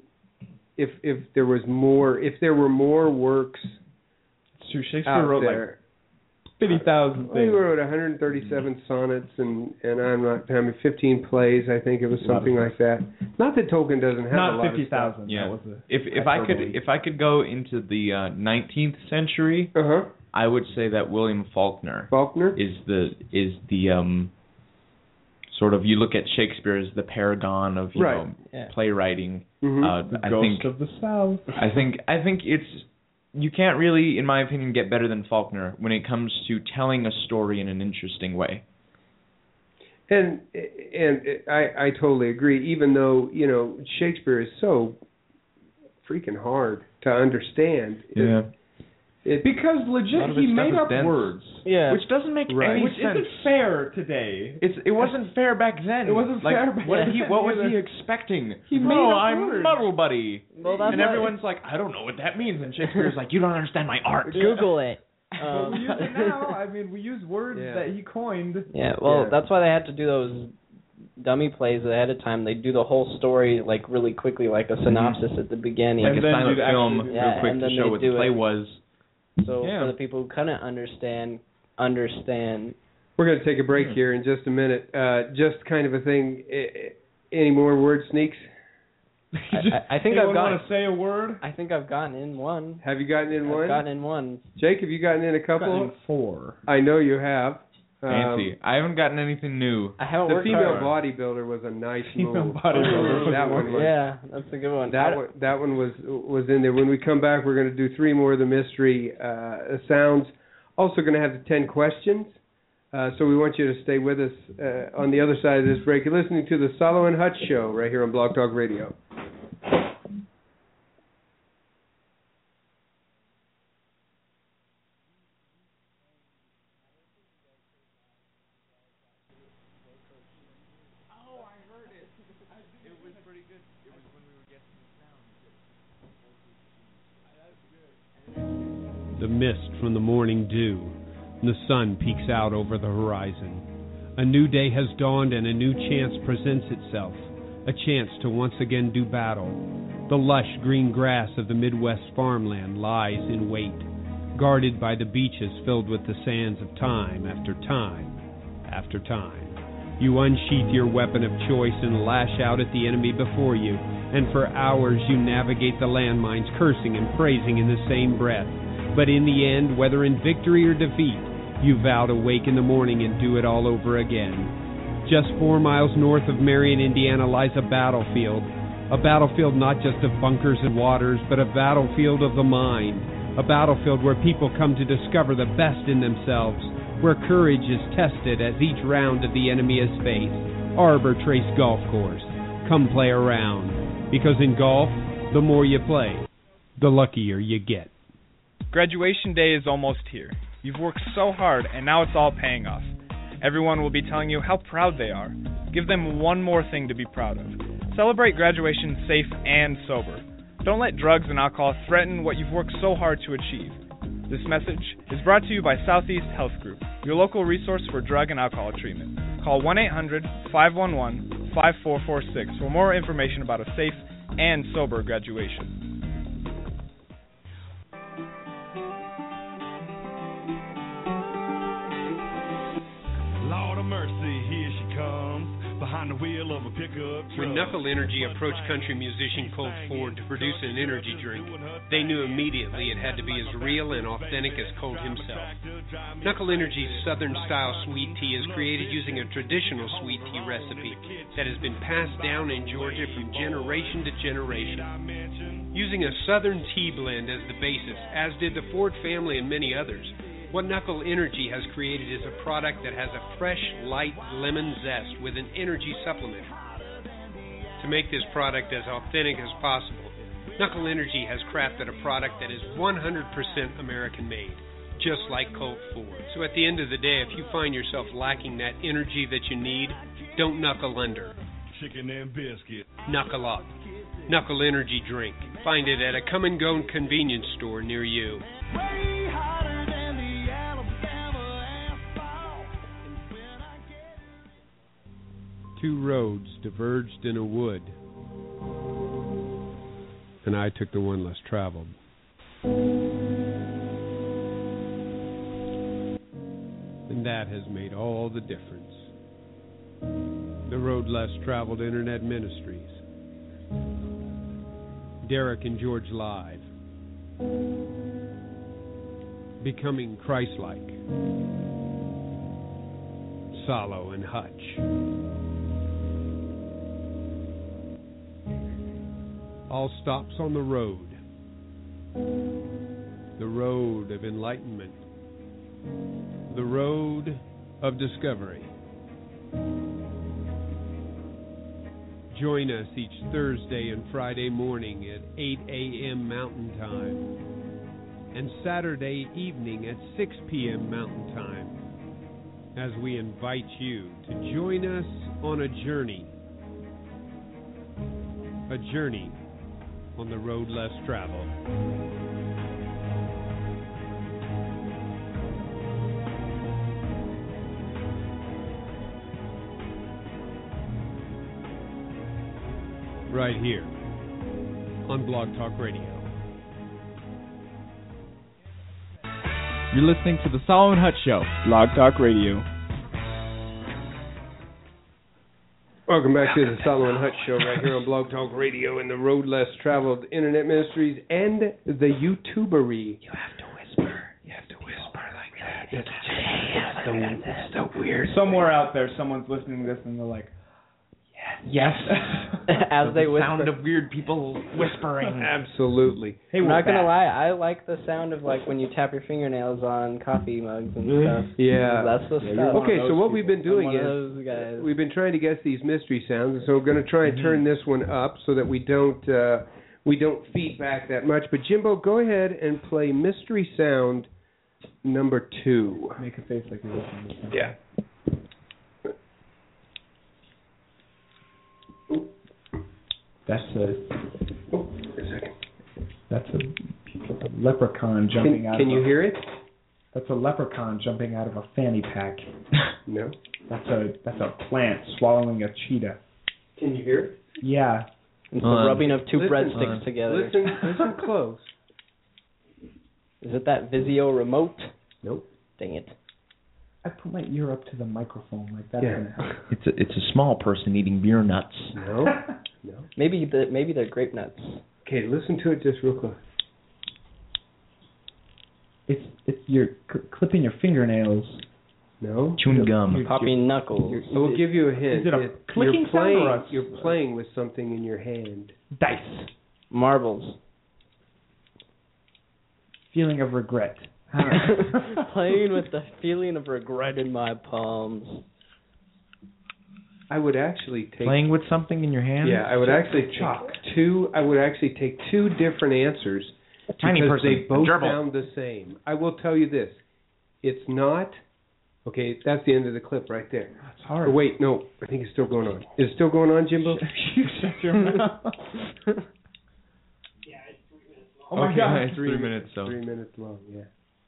if if there was more if there were more works It's true. Shakespeare out wrote like there. fifty thousand Well, he things. wrote one hundred thirty-seven sonnets and and I'm not I mean fifteen plays. I think it was A lot of something like that. Not that Tolkien doesn't have a Not lot fifty of stuff. thousand. Yeah. That was a If if I could hyperbole. if I could go into the uh, nineteenth century, Uh huh. I would say that William Faulkner Faulkner. is the is the um sort of you look at Shakespeare as the paragon of you Right. know Yeah. playwriting. Mhm. Uh, the I ghost think of the South. I think I think it's you can't really, in my opinion, get better than Faulkner when it comes to telling a story in an interesting way. And and I I totally agree. Even though you know Shakespeare is so freaking hard to understand. It, it, Because A lot legit, of he his stuff made is up dense. words, Yeah. Which doesn't make Right. any which sense. isn't fair today. It's it wasn't fair back then. It wasn't like, fair back what did he then what was either. he expecting? He oh, made up I'm words. Muddle Buddy. Well, that's And why- everyone's like, I don't know what that means. And Shakespeare's like, you don't understand my art. Google it. But Um, we use it now. I mean, we use words Yeah. that he coined. Yeah, well, Yeah. that's why they had to do those dummy plays ahead of time. They do the whole story like really quickly, like a synopsis at the beginning. Like And a then silent you'd actually film, do- real Yeah, quick and to then show they what do the play it. was. So Yeah. for the people who couldn't understand, understand. we're going to take a break here in just a minute. Uh, just kind of a thing. Eh, eh, Any more word sneaks? I, I, I think I've Anyone got. want to say a word? I think I've gotten in one. Have you gotten in I've one? gotten in one. Jake, have you gotten in a couple? Gotten four. I know you have. Um, Fancy. I haven't gotten anything new. I haven't The worked female hard. bodybuilder was a nice Female move. bodybuilder was that one was. Yeah, that's a good one. That one, that one was was in there. When we come back, we're going to do three more of the mystery uh, sounds. Also going to have the ten questions. Uh, so we want you to stay with us uh, on the other side of this break. You're listening to the Solo and Hutch Show right here on Blog Talk Radio. The mist from the morning dew, and the sun peeks out over the horizon. A new day has dawned and a new chance presents itself, a chance to once again do battle. The lush green grass of the Midwest farmland lies in wait, guarded by the beaches filled with the sands of time after time after time. You unsheath your weapon of choice and lash out at the enemy before you, and for hours you navigate the landmines, cursing and praising in the same breath. But in the end, whether in victory or defeat, you vow to wake in the morning and do it all over again. Just four miles north of Marion, Indiana, lies a battlefield. A battlefield not just of bunkers and waters, but a battlefield of the mind. A battlefield where people come to discover the best in themselves, where courage is tested as each round of the enemy is faced. Arbor Trace Golf Course. Come play around. Because in golf, the more you play, the luckier you get. Graduation day is almost here. You've worked so hard, and now it's all paying off. Everyone will be telling you how proud they are. Give them one more thing to be proud of. Celebrate graduation safe and sober. Don't let drugs and alcohol threaten what you've worked so hard to achieve. This message is brought to you by Southeast Health Group, your local resource for drug and alcohol treatment. Call one eight hundred, five one one, five four four six for more information about a safe and sober graduation. Lord of mercy, here she comes, behind the wheel of a pickup truck. When Knuckle Energy approached country musician Colt Ford to produce an energy drink, they knew immediately it had to be as real and authentic as Colt himself. Knuckle Energy's Southern-style sweet tea is created using a traditional sweet tea recipe that has been passed down in Georgia from generation to generation. Using a Southern tea blend as the basis, as did the Ford family and many others, what Knuckle Energy has created is a product that has a fresh, light lemon zest with an energy supplement. To make this product as authentic as possible, Knuckle Energy has crafted a product that is one hundred percent American-made, just like Colt Ford. So at the end of the day, if you find yourself lacking that energy that you need, don't knuckle under. Chicken and biscuit. Knuckle up. Knuckle Energy Drink. Find it at a come-and-go convenience store near you. Two roads diverged in a wood, and I took the one less traveled. And that has made all the difference. The road less traveled Internet Ministries. Derek and George Live. Becoming Christ-like. Salo and Hutch. All stops on the road. The road of enlightenment. The road of discovery. Join us each Thursday and Friday morning at eight a.m. Mountain Time and Saturday evening at six p.m. Mountain Time as we invite you to join us on a journey. A journey on the road less traveled. Right here on Blog Talk Radio. You're listening to the Solomon Hutch Show, Blog Talk Radio. Welcome back to the Solomon Hutch Show right here on Blog Talk Radio and the Road Less Traveled Internet Ministries and the YouTubery. You have to whisper. You have to whisper like that. It's, it's, so, it's so weird. Somewhere out there, someone's listening to this and they're like, yes. As they the whisper. sound of weird people whispering. Absolutely. Hey, I'm not back. gonna lie, I like the sound of like when you tap your fingernails on coffee mugs and stuff. Yeah. That's the Yeah, stuff. Okay, so what we've been doing I'm one is of those guys. we've been trying to guess these mystery sounds, and so we're going to try and Mm-hmm. turn this one up so that we don't uh, we don't feedback that much. But Jimbo, go ahead and play mystery sound number two. Make a face like you're listening to something. Yeah. That's a Oh, a second. that's a, a leprechaun jumping Can, out. can of you a, hear it? That's a leprechaun jumping out of a fanny pack. No. That's a that's a plant swallowing a cheetah. Can you hear it? Yeah. It's the Um, rubbing of two listen, breadsticks uh, together. Listen, listen close. Is it that Vizio remote? Nope. Dang it. I put my ear up to the microphone like that's Yeah. gonna help. It's a it's a small person eating beer nuts. No. No. Maybe the maybe they're grape nuts. Okay, listen to it just real close. It's it's you're cl- clipping your fingernails. No. Chewing gum. Popping knuckles. I will give you a hint. Is it a It- clicking you're playing, sound or a- You're playing with something in your hand. Dice. Marbles. Feeling of regret. Playing with the feeling of regret in my palms. I would actually take. Playing with something in your hand. Yeah, I would actually take Chalk. two. I would actually take two different answers Tiny because person. they both Gerbil. sound the same. I will tell you this: it's not. Okay, that's the end of the clip right there. It's hard. Or wait, no, I think it's still going on. Is it still going on, Jimbo? You shut your mouth. Oh my Okay, God. it's three minutes, so. Three minutes long. Yeah.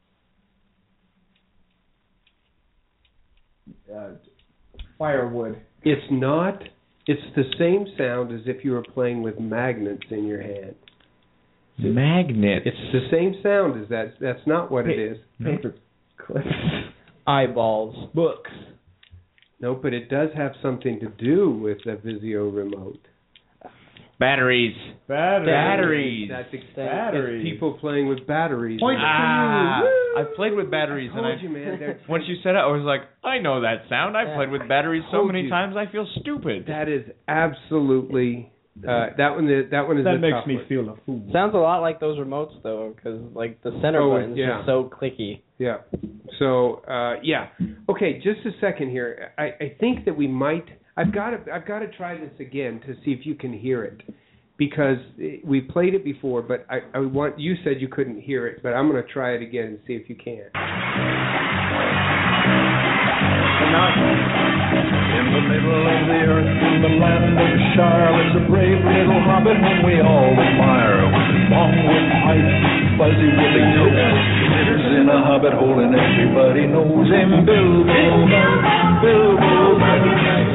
Uh, firewood. It's not. It's the same sound as if you were playing with magnets in your hand. Magnet. It's the same sound as that. That's not what it is. Paper clips. Eyeballs. Books. No, but it does have something to do with the Vizio remote. Batteries. Batteries. Batteries. That's ex- Batteries. It's people playing with batteries. Point Ah, to you. I've played with batteries, I and told I. you, man. they're- Once you said it, I was like, I know that sound. I've Yeah. played with batteries so Told many you. times, I feel stupid. That is absolutely. Uh, that one. That one is. That the makes tough me one. feel a fool. Sounds a lot like those remotes though, because like the center Oh, button's yeah. just so clicky. Yeah. So uh, yeah. Okay, just a second here. I, I think that we might. I've got to. I've got to try this again to see if you can hear it, because we played it before. But I, I want. You said you couldn't hear it, but I'm going to try it again and see if you can. In the middle of the earth, in the land of Shire, lives a brave little hobbit whom we all admire. With his long wooden pipe, fuzzy woolly coat, he lives in a hobbit hole and everybody knows him. Bilbo, Bilbo Baggins.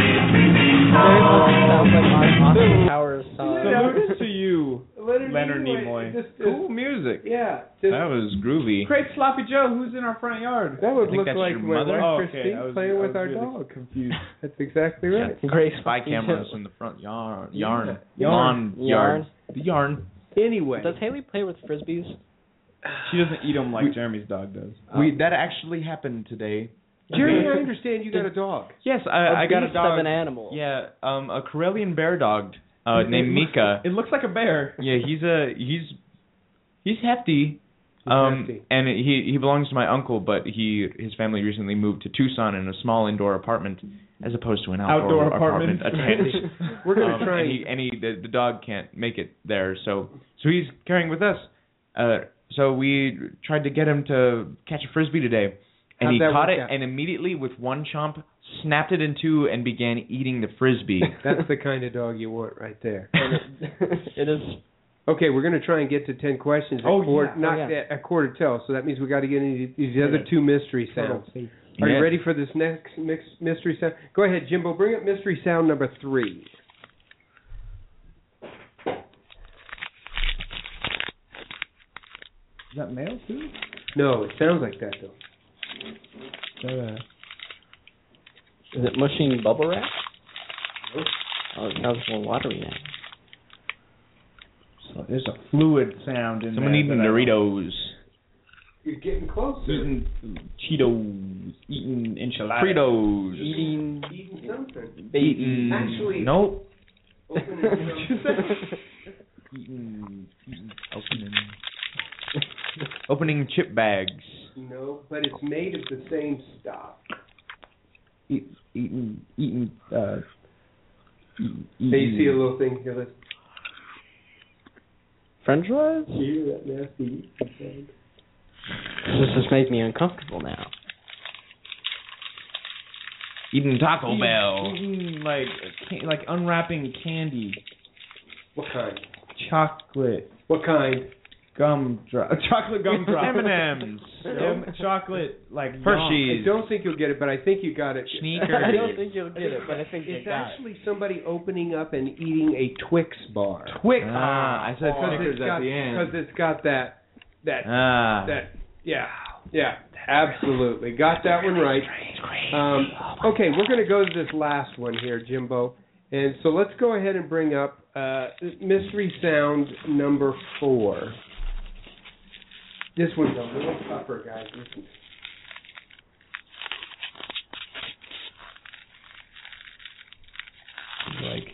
Sounds like my Austin Powers song. Salute to you, Leonard, Leonard Nimoy. Just, just, Cool music. Yeah. Just, That was groovy. Craig Sloppy Joe, who's in our front yard? that would I think look that's like your my mother? wife Oh, okay. Christine I was- playing I with was our really dog. confused. That's exactly right. Great Spy cameras in the front yard. Yarn. Yarn. Lawn Yarn. yard. The yarn. Anyway, Does Haley play with frisbees? She doesn't eat them like Jeremy's dog does. We that actually happened today. Jeremy, I understand you got a dog. Yes, I, I got a beast dog. of an animal. Yeah, um, a Karelian bear dog uh, named Mika. It looks like a bear. Yeah, he's a he's he's hefty. He's Um, hefty. and he he belongs to my uncle, but he his family recently moved to Tucson in a small indoor apartment as opposed to an outdoor, Outdoor apartment. attached. We're gonna Um, try. and he, and he the, the dog can't make it there, so so he's carrying with us. Uh, so we tried to get him to catch a frisbee today, and How'd he that caught work it out? and immediately with one chomp snapped it in two and began eating the frisbee. That's the kind of dog you want right there. It is. Okay, we're going to try and get to ten questions at Oh, quarter, yeah. not Oh, yeah. at, at quarter till. So that means we got to get into these other two mystery sounds. Are Yeah. you ready for this next mix, mystery sound? Go ahead, Jimbo. Bring up mystery sound number three. Is that male too? No, it sounds like that though. Is that a- Is it mushing bubble wrap? Oh, it sounds more watery now. so there's a fluid sound in Someone there. eating that I- Doritos. You're getting closer. Eating Cheetos. Eating enchiladas. Fritos. Eating Eating something. baby. Actually- Nope. Opening something. Eating, eating, opening, opening chip bags. No, but it's made of the same stuff. Eat, eating, eating, uh, eating, Hey, you see a little thing here? Let's French fries? hear that nasty sound. This just makes me uncomfortable now. Eating Taco eating, Bell. Eating like, ca- like unwrapping candy. What kind? Chocolate. What kind? gum drop, chocolate gum drop, M and M's, M- chocolate like I Hershey's, don't think you'll get it, but I think you got it. Sneakers. I don't think you'll get it, but I think you It's got it. actually somebody opening up and eating a Twix bar. Twix. Ah, I said Because Snickers it's at got, the end. because it's got that that Ah. that yeah yeah absolutely got that one right. Um, okay, we're going to go to this last one here, Jimbo, and so let's go ahead and bring up uh, mystery sound number four. This one's a little tougher, guys. Listen. Like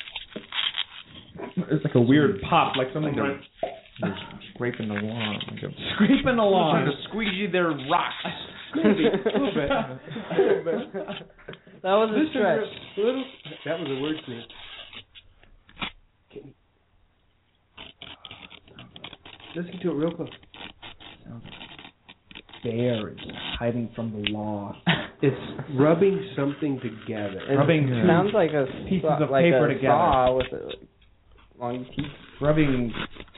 it's like a weird pop, like something Like they're scraping along, like a, scraping trying along. to squeegee their rocks. Maybe a little bit. A little bit. That was a This is stretch. a little. That was a word to me. Listen to it real close. Bear is hiding from the law. It's rubbing something together. It Rubbing sounds like a pieces saw, of like paper a together. saw with a long teeth. Rubbing,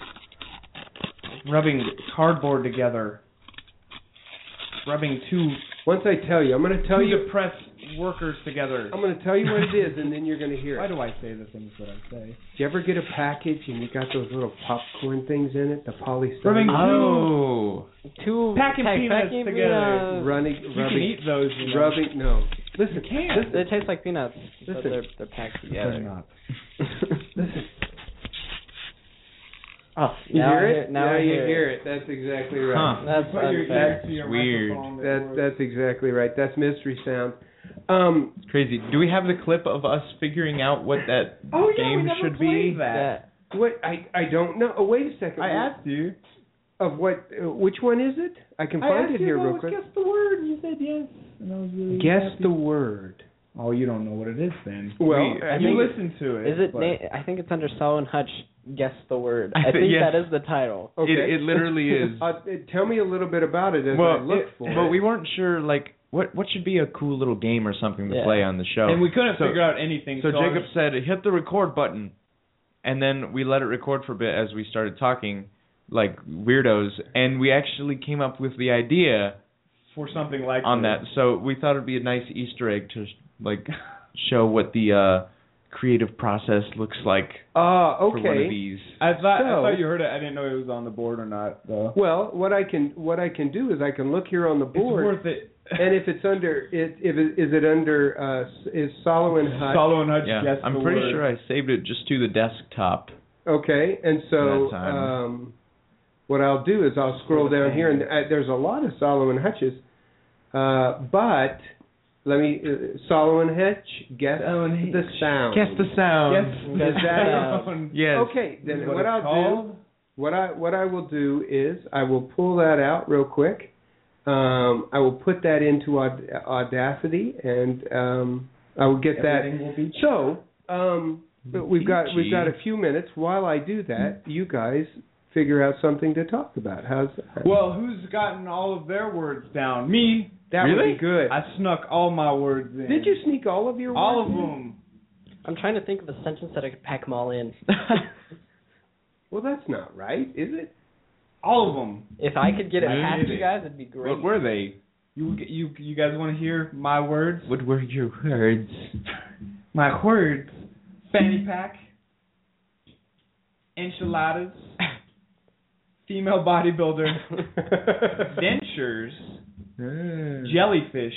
rubbing cardboard together. Rubbing two Once I tell you, I'm going to tell two you. depressed workers together. I'm going to tell you what it is, and then you're going to hear Why it. do I say the things that I say? Do you ever get a package and you got those little popcorn things in it, the polystyrene? Rubbing Oh. Two Packing pack- peanuts packing together. peanuts. Running, You rubbing, can eat those. You know. rubbing. No, listen, You can. listen, They taste like peanuts, but Listen. they're they're packed They're together. not. listen. Oh, You now hear I it? hear, now yeah, I you hear, hear it. That's exactly right. Huh. That's Put your unfair. ear to your Weird. microphone That before- that's exactly right. That's mystery sound. Um, It's crazy. Do we have the clip of us figuring out what that Oh, yeah, we game never should played be? that. what I I don't know. Oh, wait a second. I asked you. Of what? Uh, which one is it? I can I find asked it you here what real was quick. guess the word, and you said yes. And I was really Guess happy. the word. Oh, you don't know what it is then. Well, We- I you think- listen to it. Is it? but- Na- I think it's under Solomon Hutch. Guess the word. I I thi- think yes. that is the title. Okay. It, it literally is. Uh, uh, tell me a little bit about it as I well, look it- for but it. we weren't sure, like, what what should be a cool little game or something to Yeah. play on the show. And we couldn't So- figure out anything. So So I Jacob was- said, hit the record button. And then we let it record for a bit as we started talking like weirdos. And we actually came up with the idea for something like on this. that. So we thought it'd be a nice Easter egg to, like, show what the uh, creative process looks like Ah, for one of okay. these. I thought I So- thought you heard it. I didn't know it was on the board or not, though. Well, what I can what I can do is I can look here on the It's board, worth it. and if it's under it, if it, is it under uh, s- is Solomon Hutch? Solomon Hutch. Yeah, Guess I'm the pretty word. sure I saved it just to the desktop. Okay, and so That time. um, what I'll do is I'll scroll down here, and uh, there's a lot of Solomon Hutches, uh, but let me uh, Solomon Hutch guess Solomon the Hutch. sound. Guess the sound. Yes. Is that Yes. okay? Then What what, it's I'll called? do, what I what I will do is I will pull that out real quick. Um, I will put that into Aud- Audacity, and um, I will get that. Everything will be So, um, but we've got we've Peachy. got a few minutes. While I do that, you guys figure out something to talk about. How's that? Well, who's gotten all of their words down? Me. that really? would be good. I snuck all my words in. Did you sneak all of your All of words in? them. I'm trying to think of a sentence that I could pack them all in. Well, that's not right, is it? All of them. If I could get it I past did you it. guys, it'd be great. What were they? You you you guys want to hear my words? What were your words? My words. Fanny pack. Enchiladas. Female bodybuilder. Dentures. Jellyfish.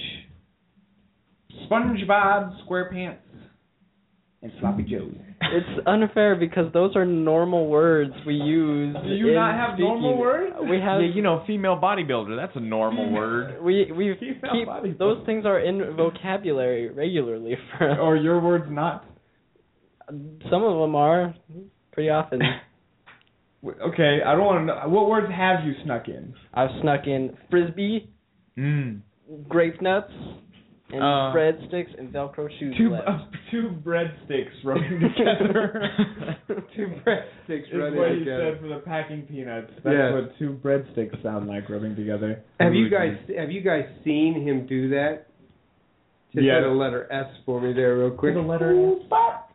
SpongeBob SquarePants. And Sloppy Joe. It's unfair because those are normal words we use. Do you in not have normal speaking. words? We have. Yeah, you know, female bodybuilder. That's a normal word. We we Female keep bodybuilder. those things are in vocabulary regularly for us. Or your words not? Some of them are pretty often. Okay, I don't want to know. What words have you snuck in? I've snuck in frisbee, Mm. grape nuts, and Uh, breadsticks and Velcro shoe Two flaps. uh, two breadsticks rubbing together. Two breadsticks Is running what he together. said for the packing peanuts. That's Yes. what two breadsticks sound like rubbing together. Have you guys have you guys seen him do that? Just Yeah. hit a letter S for me there real quick. The letter S.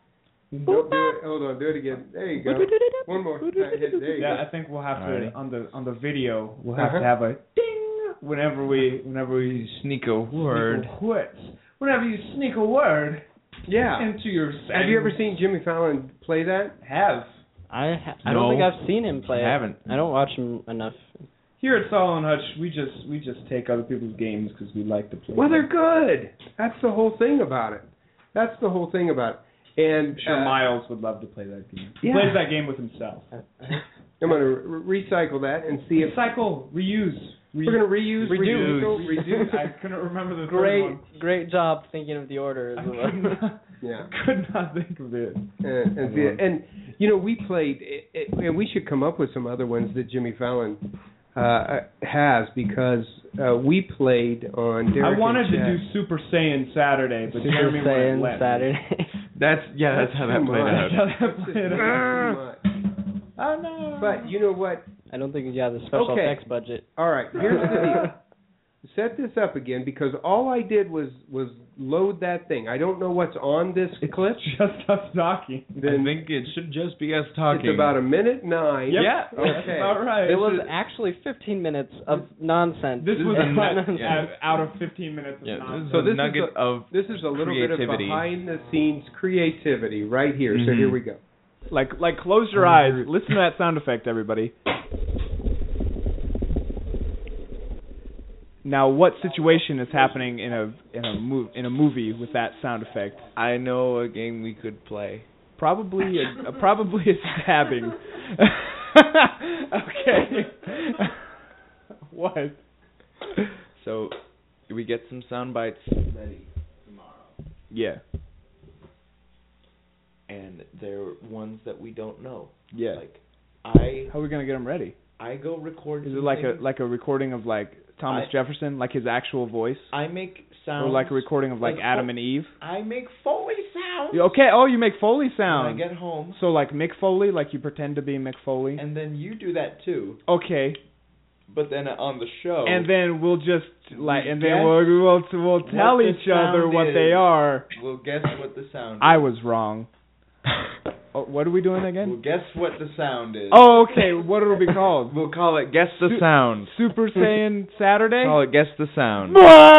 Don't do it. Hold on, do it again. There you go. One more. Uh, hit- there you Yeah, go. I think we'll have Alrighty. to on the on the video. We'll have Uh-huh. to have a ding whenever we whenever we Sneak a word. sneak a word. Whenever you sneak a word Yeah. into your. Have you ever seen Jimmy Fallon play that? Have. I ha- I No, don't think I've seen him play. I haven't. I don't watch him enough. Here at Solomon Hutch, we just we just take other people's games because we like to play. Well, them. they're good. That's the whole thing about it. That's the whole thing about it. And I'm sure uh, Miles would love to play that game. He Yeah. plays that game with himself. I'm going to re- recycle that and see if Recycle, reuse. Re- we're going to reuse, reduce. recycle, reduce. I couldn't remember the third Great, one. great job thinking of the order as I well. could not, Yeah. could not think of it. And, and, see, and you know, we played, it, it, and we should come up with some other ones that Jimmy Fallon uh, has because uh, we played on. Derek I wanted and to Chad. do Super Saiyan Saturday, but Super Jeremy wouldn't Saiyan let me. Saturday. That's yeah. That's, how that too played much. out. That's how that played out. Too much. Oh no! But you know what? I don't think he has a special Okay. effects budget. All right, here's the deal. Set this up again because all I did was was load that thing. I don't know what's on this clip. just us talking. Then I think it should just be us talking. it's about a minute nine. Yep. Yeah. That's Okay. about right. It was actually fifteen minutes of nonsense. This was a nut- out, yeah. out of fifteen minutes of Yeah, nonsense. So so this this is nugget a- of This is a little bit of creativity. behind the scenes creativity right here. So Mhm. here we go. Like, like, close your eyes. Listen to that sound effect, everybody. Now, what situation is happening in a in a mov- in a movie with that sound effect? I know a game we could play. Probably a, a probably a stabbing. Okay. What? So we get some sound bites ready tomorrow, Yeah. and they're ones that we don't know. Yeah. Like I How are we gonna get them ready? I go record. Is it some like a things. like a recording of like Thomas I- Jefferson, like his actual voice, I make sounds. or like a recording of like like Adam fo- and Eve? I make Foley sounds. You- Okay. Oh, you make Foley When sounds. I get home, So like Mick Foley, like you pretend to be Mick Foley. and then you do that too. Okay. But then on the show, And then we'll just like, and then guess we'll we'll we'll tell the each other sound what they is. are. we'll guess what the sound. I is. was wrong. Oh, what are we doing We'll again? guess what the sound is. Oh, okay. What it'll be called? We'll call it Guess the Su- Sound. Super Saiyan Saturday. Call it Guess the Sound.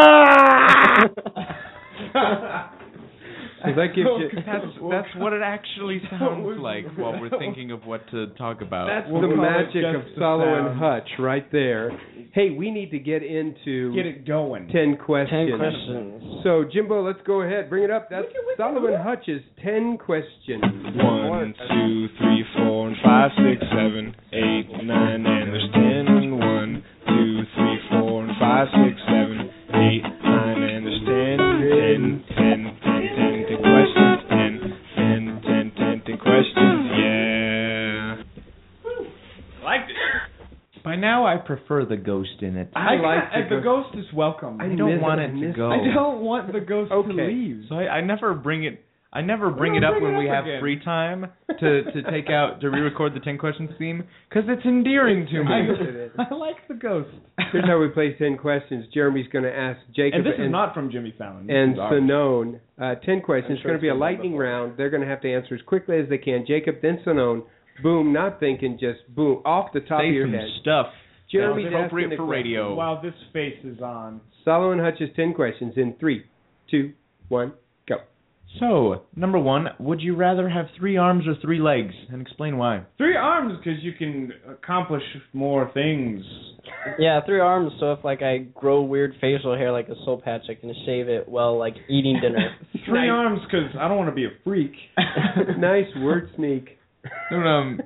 So that gives you. That's, that's what it actually sounds like while we're thinking of what to talk about. That's We'll the call it magic just of the Solomon sound. Hutch right there. Hey, we need to get into Get it going. ten questions. Ten questions. So Jimbo, let's go ahead. Bring it up. That's Solomon Hutch's ten questions. One, two, three, four, and five, six, seven, eight, nine, and there's ten. One, two, three, four, and five, six, seven, eight, nine, and there's ten. Ten, ten, ten, ten, ten questions. Ten, ten, ten, ten, ten questions. Yeah. Liked it. By now, I prefer the ghost in it. I like I, the the ghost is welcome. I I don't miss want it, it I to miss go. I don't want the ghost Okay. to leave. So I, I never bring it. I never bring Well, it up bring when it we up have again. free time to to take out to re-record the ten questions theme because it's endearing to me. I, I like the ghost. Here's how we play ten questions. Jeremy's going to ask Jacob And this is not from Jimmy Fallon. This and is ours. Sonone uh, ten questions. It's sure going to be a it's been done lightning before. round. They're going to have to answer as quickly as they can. Jacob, then Sonone. Boom, not thinking, just boom, off the top Say of your some head. stuff Jeremy's that's asking appropriate the for question. radio. While this face is on. Solomon Hutch's ten questions in three, two, one, go. So, number one, would you rather have three arms or three legs? And explain why. Three arms because you can accomplish more things. Yeah, three arms. So if like I grow weird facial hair like a soul patch, I can shave it while like eating dinner. Three Nice. arms because I don't want to be a freak. Nice word sneak. um,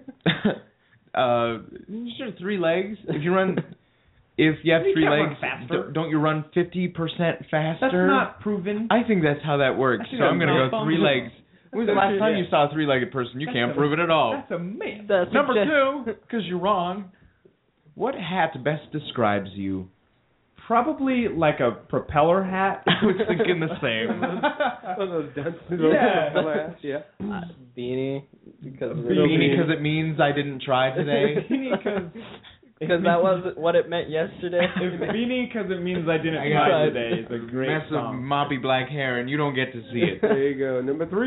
uh, sure, three legs. If you run, if you have You three can't run legs, faster. d- don't you run fifty percent faster? That's not proven. I think that's how that works. I think So I'm that's gonna not go three fun. legs. When was the last time you saw a three-legged person? You That's can't a- prove it at all. That's a myth. That's Number suggest- two, because you're wrong. What hat best describes you? Probably like a propeller hat. I was thinking the same. One of those dunces. Yeah. yeah. Uh, beanie because Beanie because it means I didn't try today. Beanie because because that was what it meant yesterday. beanie because it means I didn't I try got today. It's a great Mess of song. moppy black hair and you don't get to see it. There you go. Number three.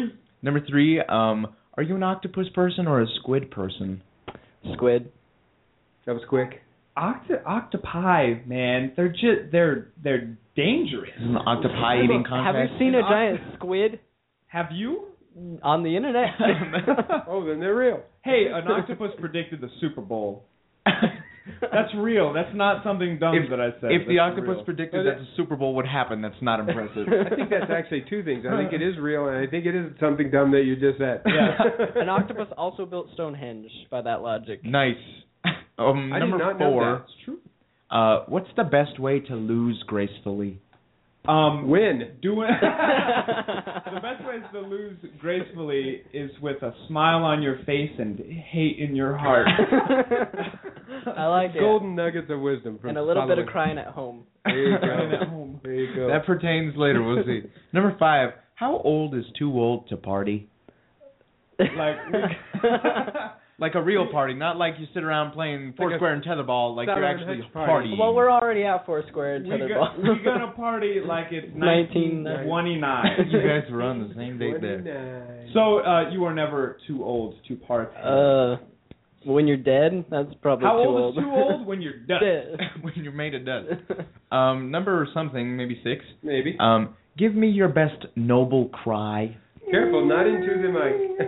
Number three, um, are you an octopus person or a squid person? Squid. That was quick. Octo- octopi, man, they're just they're they're dangerous. This is an octopi eating contest. Have you seen a giant squid Have you? on the internet? Oh, then they're real. Hey, an octopus predicted the Super Bowl. That's real. That's not something dumb If- that I said. If the That's octopus real. predicted that the Super Bowl would happen, that's not impressive. I think that's actually two things. I think it is real, and I think it is something dumb that you just said. Yeah. An octopus also built Stonehenge by that logic. Nice. Um, I did number not know four. that. It's true. Uh, what's the best way to lose gracefully? Um, Win. doing the best way to lose gracefully is with a smile on your face and hate in your heart. I like it. Golden nuggets of wisdom from And a little bit of Solomon. crying at home. There you Crying go. at home. There you go. That pertains later. We'll see. Number five. How old is too old to party? Like, Like a real party, not like you sit around playing Like a Foursquare and tetherball. Like you're Solomon actually Hutch party. partying. Well, we're already at Foursquare and we tetherball. got, we gonna party like it's nineteen nineteen twenty-nine. You guys were on the same date there. twenty-nine. So uh, you are never too old to party. Uh, when you're dead, that's probably How too old old. is too old? When you're done. Dead. When you're made of dust. Um, number something, maybe six. Maybe. Um, give me your best noble cry. Careful, not into the mic.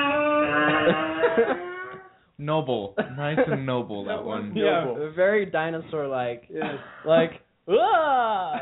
Noble, nice and noble that one. Yeah. Very dinosaur-like. Yes. Like, ah!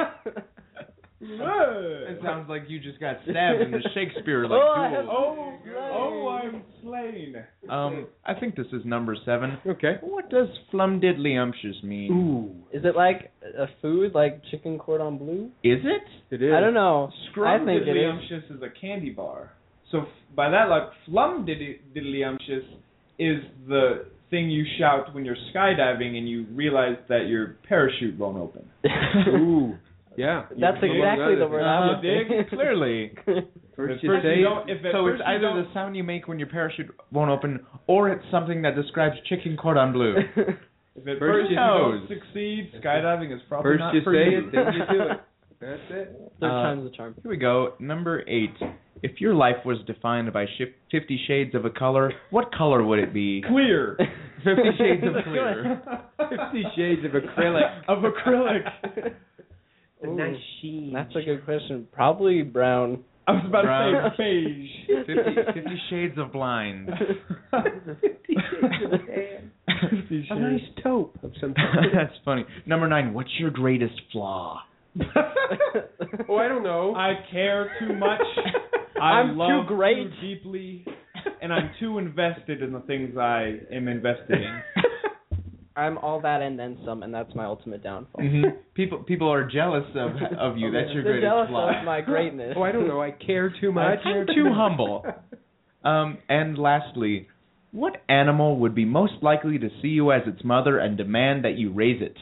It sounds like you just got stabbed in the Shakespeare like Oh, I duel. have- Oh, Slain. oh, I'm slain. Um, I think this is number seven. Okay. What does flumdiddlyumptious mean? Ooh. Is it like a food, like chicken cordon bleu? Is it? It is. I don't know. I think it is. Scrumdiddlyumptious is a candy bar. So f- by that, like, flumdiddlyumptious is the thing you shout when you're skydiving and you realize that your parachute won't open. Ooh. Yeah. That's You- exactly the word Uh-huh. I'm looking. Clearly. First If you first say you don't, if at So first it's you either don't, the sound you make when your parachute won't open, or it's something that describes chicken cordon bleu. if at First first you you don't knows. succeed, skydiving is probably first not you for say you. it, then you do it. That's it. Third Uh, time's the charm. Here we go. Number eight. If your life was defined by shi- Fifty Shades of a color, what color would it be? Clear. Fifty Shades of Clear. Fifty Shades of acrylic. Of acrylic. A Ooh, nice sheen. That's a good question. Probably brown. I was about Brown. to say beige. Fifty, Fifty Shades of Blind. Fifty Shades of tan. Fifty A nice shades. taupe of some kind. That's funny. Number nine. What's your greatest flaw? Oh, I don't know. I care too much. I I'm too love great. too deeply, and I'm too invested in the things I am invested in. I'm all that and then some, and that's my ultimate downfall. Mm-hmm. People people are jealous of of you. That's your They're greatest jealous flaw. of my greatness. Oh, I don't know. I care too much. I'm too humble. Um, and lastly, what animal would be most likely to see you as its mother and demand that you raise it?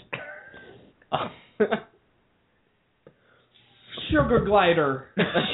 Sugar glider.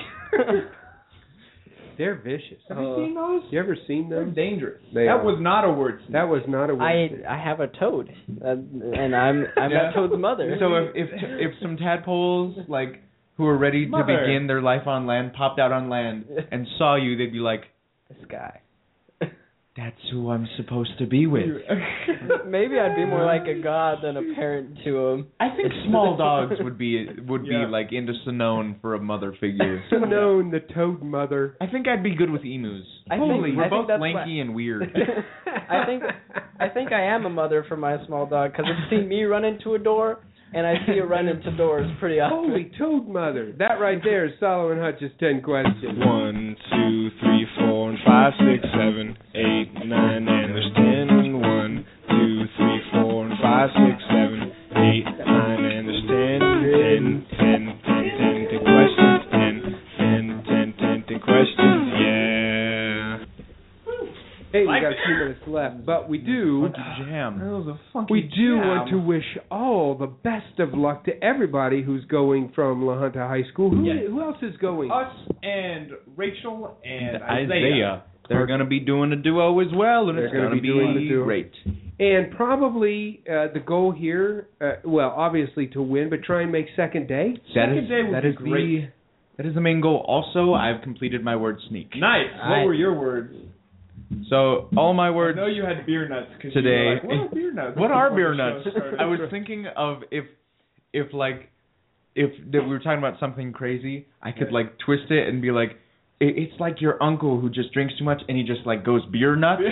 They're vicious. Have you seen those? You ever seen They're them? dangerous. They that are. was not a word. That was not a I word. I have a toad, uh, and I'm I'm Yeah. that toad's mother. So if if if some tadpoles like who are ready to Mother. begin their life on land popped out on land and saw you, they'd be like, this guy. "That's who I'm supposed to be with." Maybe I'd be more like a god than a parent to him. I think small dogs would be would Yeah. be like into Sinone for a mother figure. Known the toad mother. I think I'd be good with emus. I think- Holy, we're I think both that's lanky and weird. I think I think I am a mother for my small dog because it's seen me run into a door, and I see it run into doors pretty often. Holy toad mother. That right there is Solomon Hutch's ten questions. One, two, three, four, and five, six, seven, eight, nine, and there's ten. One, two, three, four, and five, six, seven, eight, nine, and there's ten. Ten, ten, ten, ten, ten questions. Ten, ten, ten, ten, ten questions. Yeah. Hey, we Like got it. a few minutes left, but we do Funky jam. That was a funky we do jam. want to wish all the best of luck to everybody who's going from La Junta High School. Who, Yes. who else is going? Us and Rachel and Isaiah. Isaiah. They're going to be doing a duo as well, and They're it's gonna going to be be, doing the duo. great. And probably uh, the goal here, uh, well, obviously to win, but try and make second day. That Second is day would that be is great. the That is the main goal. Also, I've completed my word sneak. Nice. What I- were your words? So all my I words know you had beer nuts cause today. You were like, what are beer nuts? What are before beer the show nuts? started. I was thinking of if, if like, if that we were talking about something crazy, I could Right. like twist it and be like, it, it's like your uncle who just drinks too much and he just like goes beer nuts.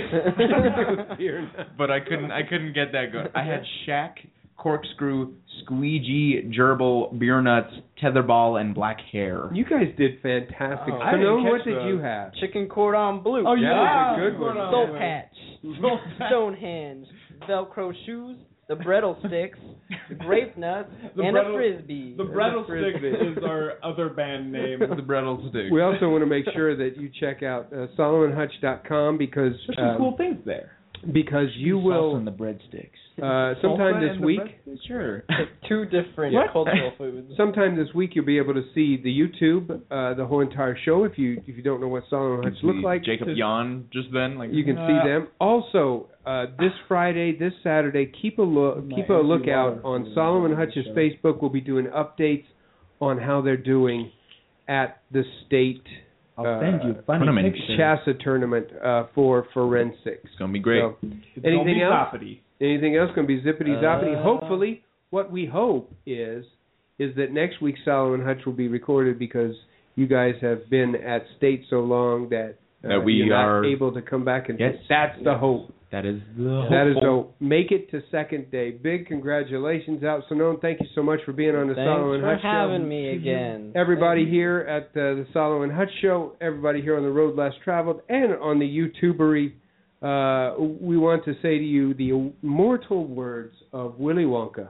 Beer nuts. But I couldn't, I couldn't get that good. I had Shaq, corkscrew, squeegee, gerbil, beer nuts, tetherball, and black hair. You guys did fantastic. Oh, I didn't Simone, catch what did those. you have? Chicken cordon bleu. Oh, That yeah. was a good one. Soul patch. Stonehenge. Velcro shoes. The brettle sticks. The grape nuts. The and brettle- a frisbee. The Brettle Sticks is our other band name. The brettle stick. We also want to make sure that you check out uh, solomon hutch dot com because There's some um, cool things there. because you will the breadsticks. uh, sometime Salsa this and the week. bread- Sure. Two different What? cultural foods. Sometime this week you'll be able to see the YouTube, uh, the whole entire show. If you if you don't know what Solomon Hutch look like, Jacob yawn just then. Like you can see them. Also, uh, this Friday, this Saturday, keep a look My keep a empty lookout water on for Solomon the Hutch's show. Facebook. We'll be doing updates on how they're doing at the state I'll uh, send you funny tournament. pictures. Chassa tournament uh, for forensics. It's gonna be great. So, It's anything gonna be else? Zoppity. Anything else going to be zippity zoppity? Uh, Hopefully, what we hope is is that next week Solomon Hutch will be recorded because you guys have been at state so long that uh, That we you're not are- able to come back and Yes. that's the hope. that is the That is the hope. Make it to second day. Big congratulations out. Sonone, thank you so much for being on the Thanks Solomon for Hutch having show. me again. Everybody Thank you. here at uh, the Solomon Hutch show, everybody here on the Road Less Traveled, and on the YouTubery. Uh, we want to say to you the immortal words of Willy Wonka.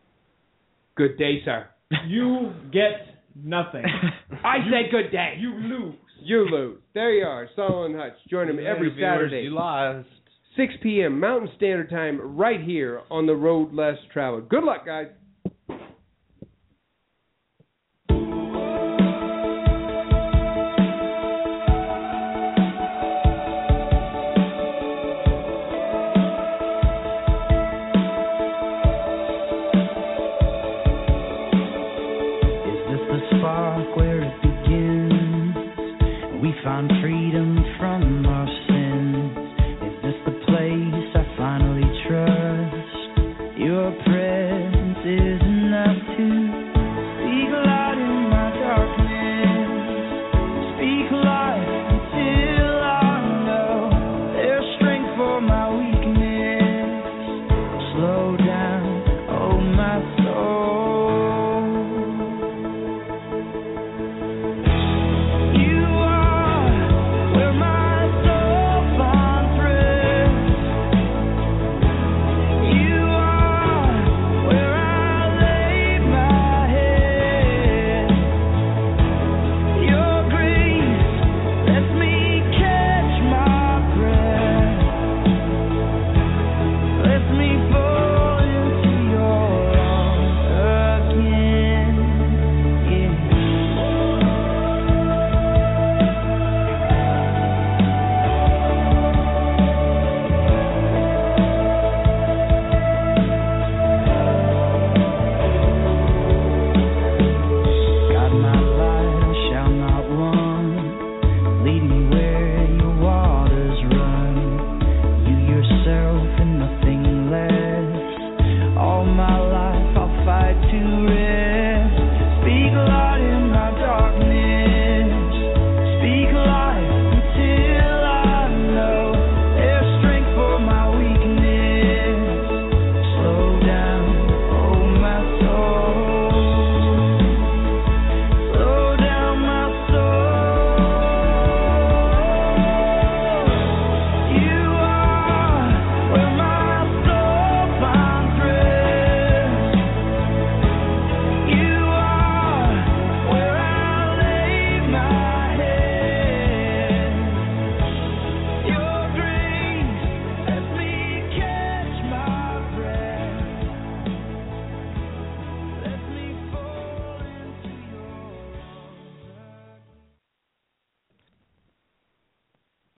Good day, sir. You get nothing. I said good day. You lose. You lose. There you are, Solomon Hutch. Join him every Saturday, You lost. six p.m. Mountain Standard Time, right here on the Road Less Traveled. Good luck, guys. Is this the spark where it begins? We found freedom.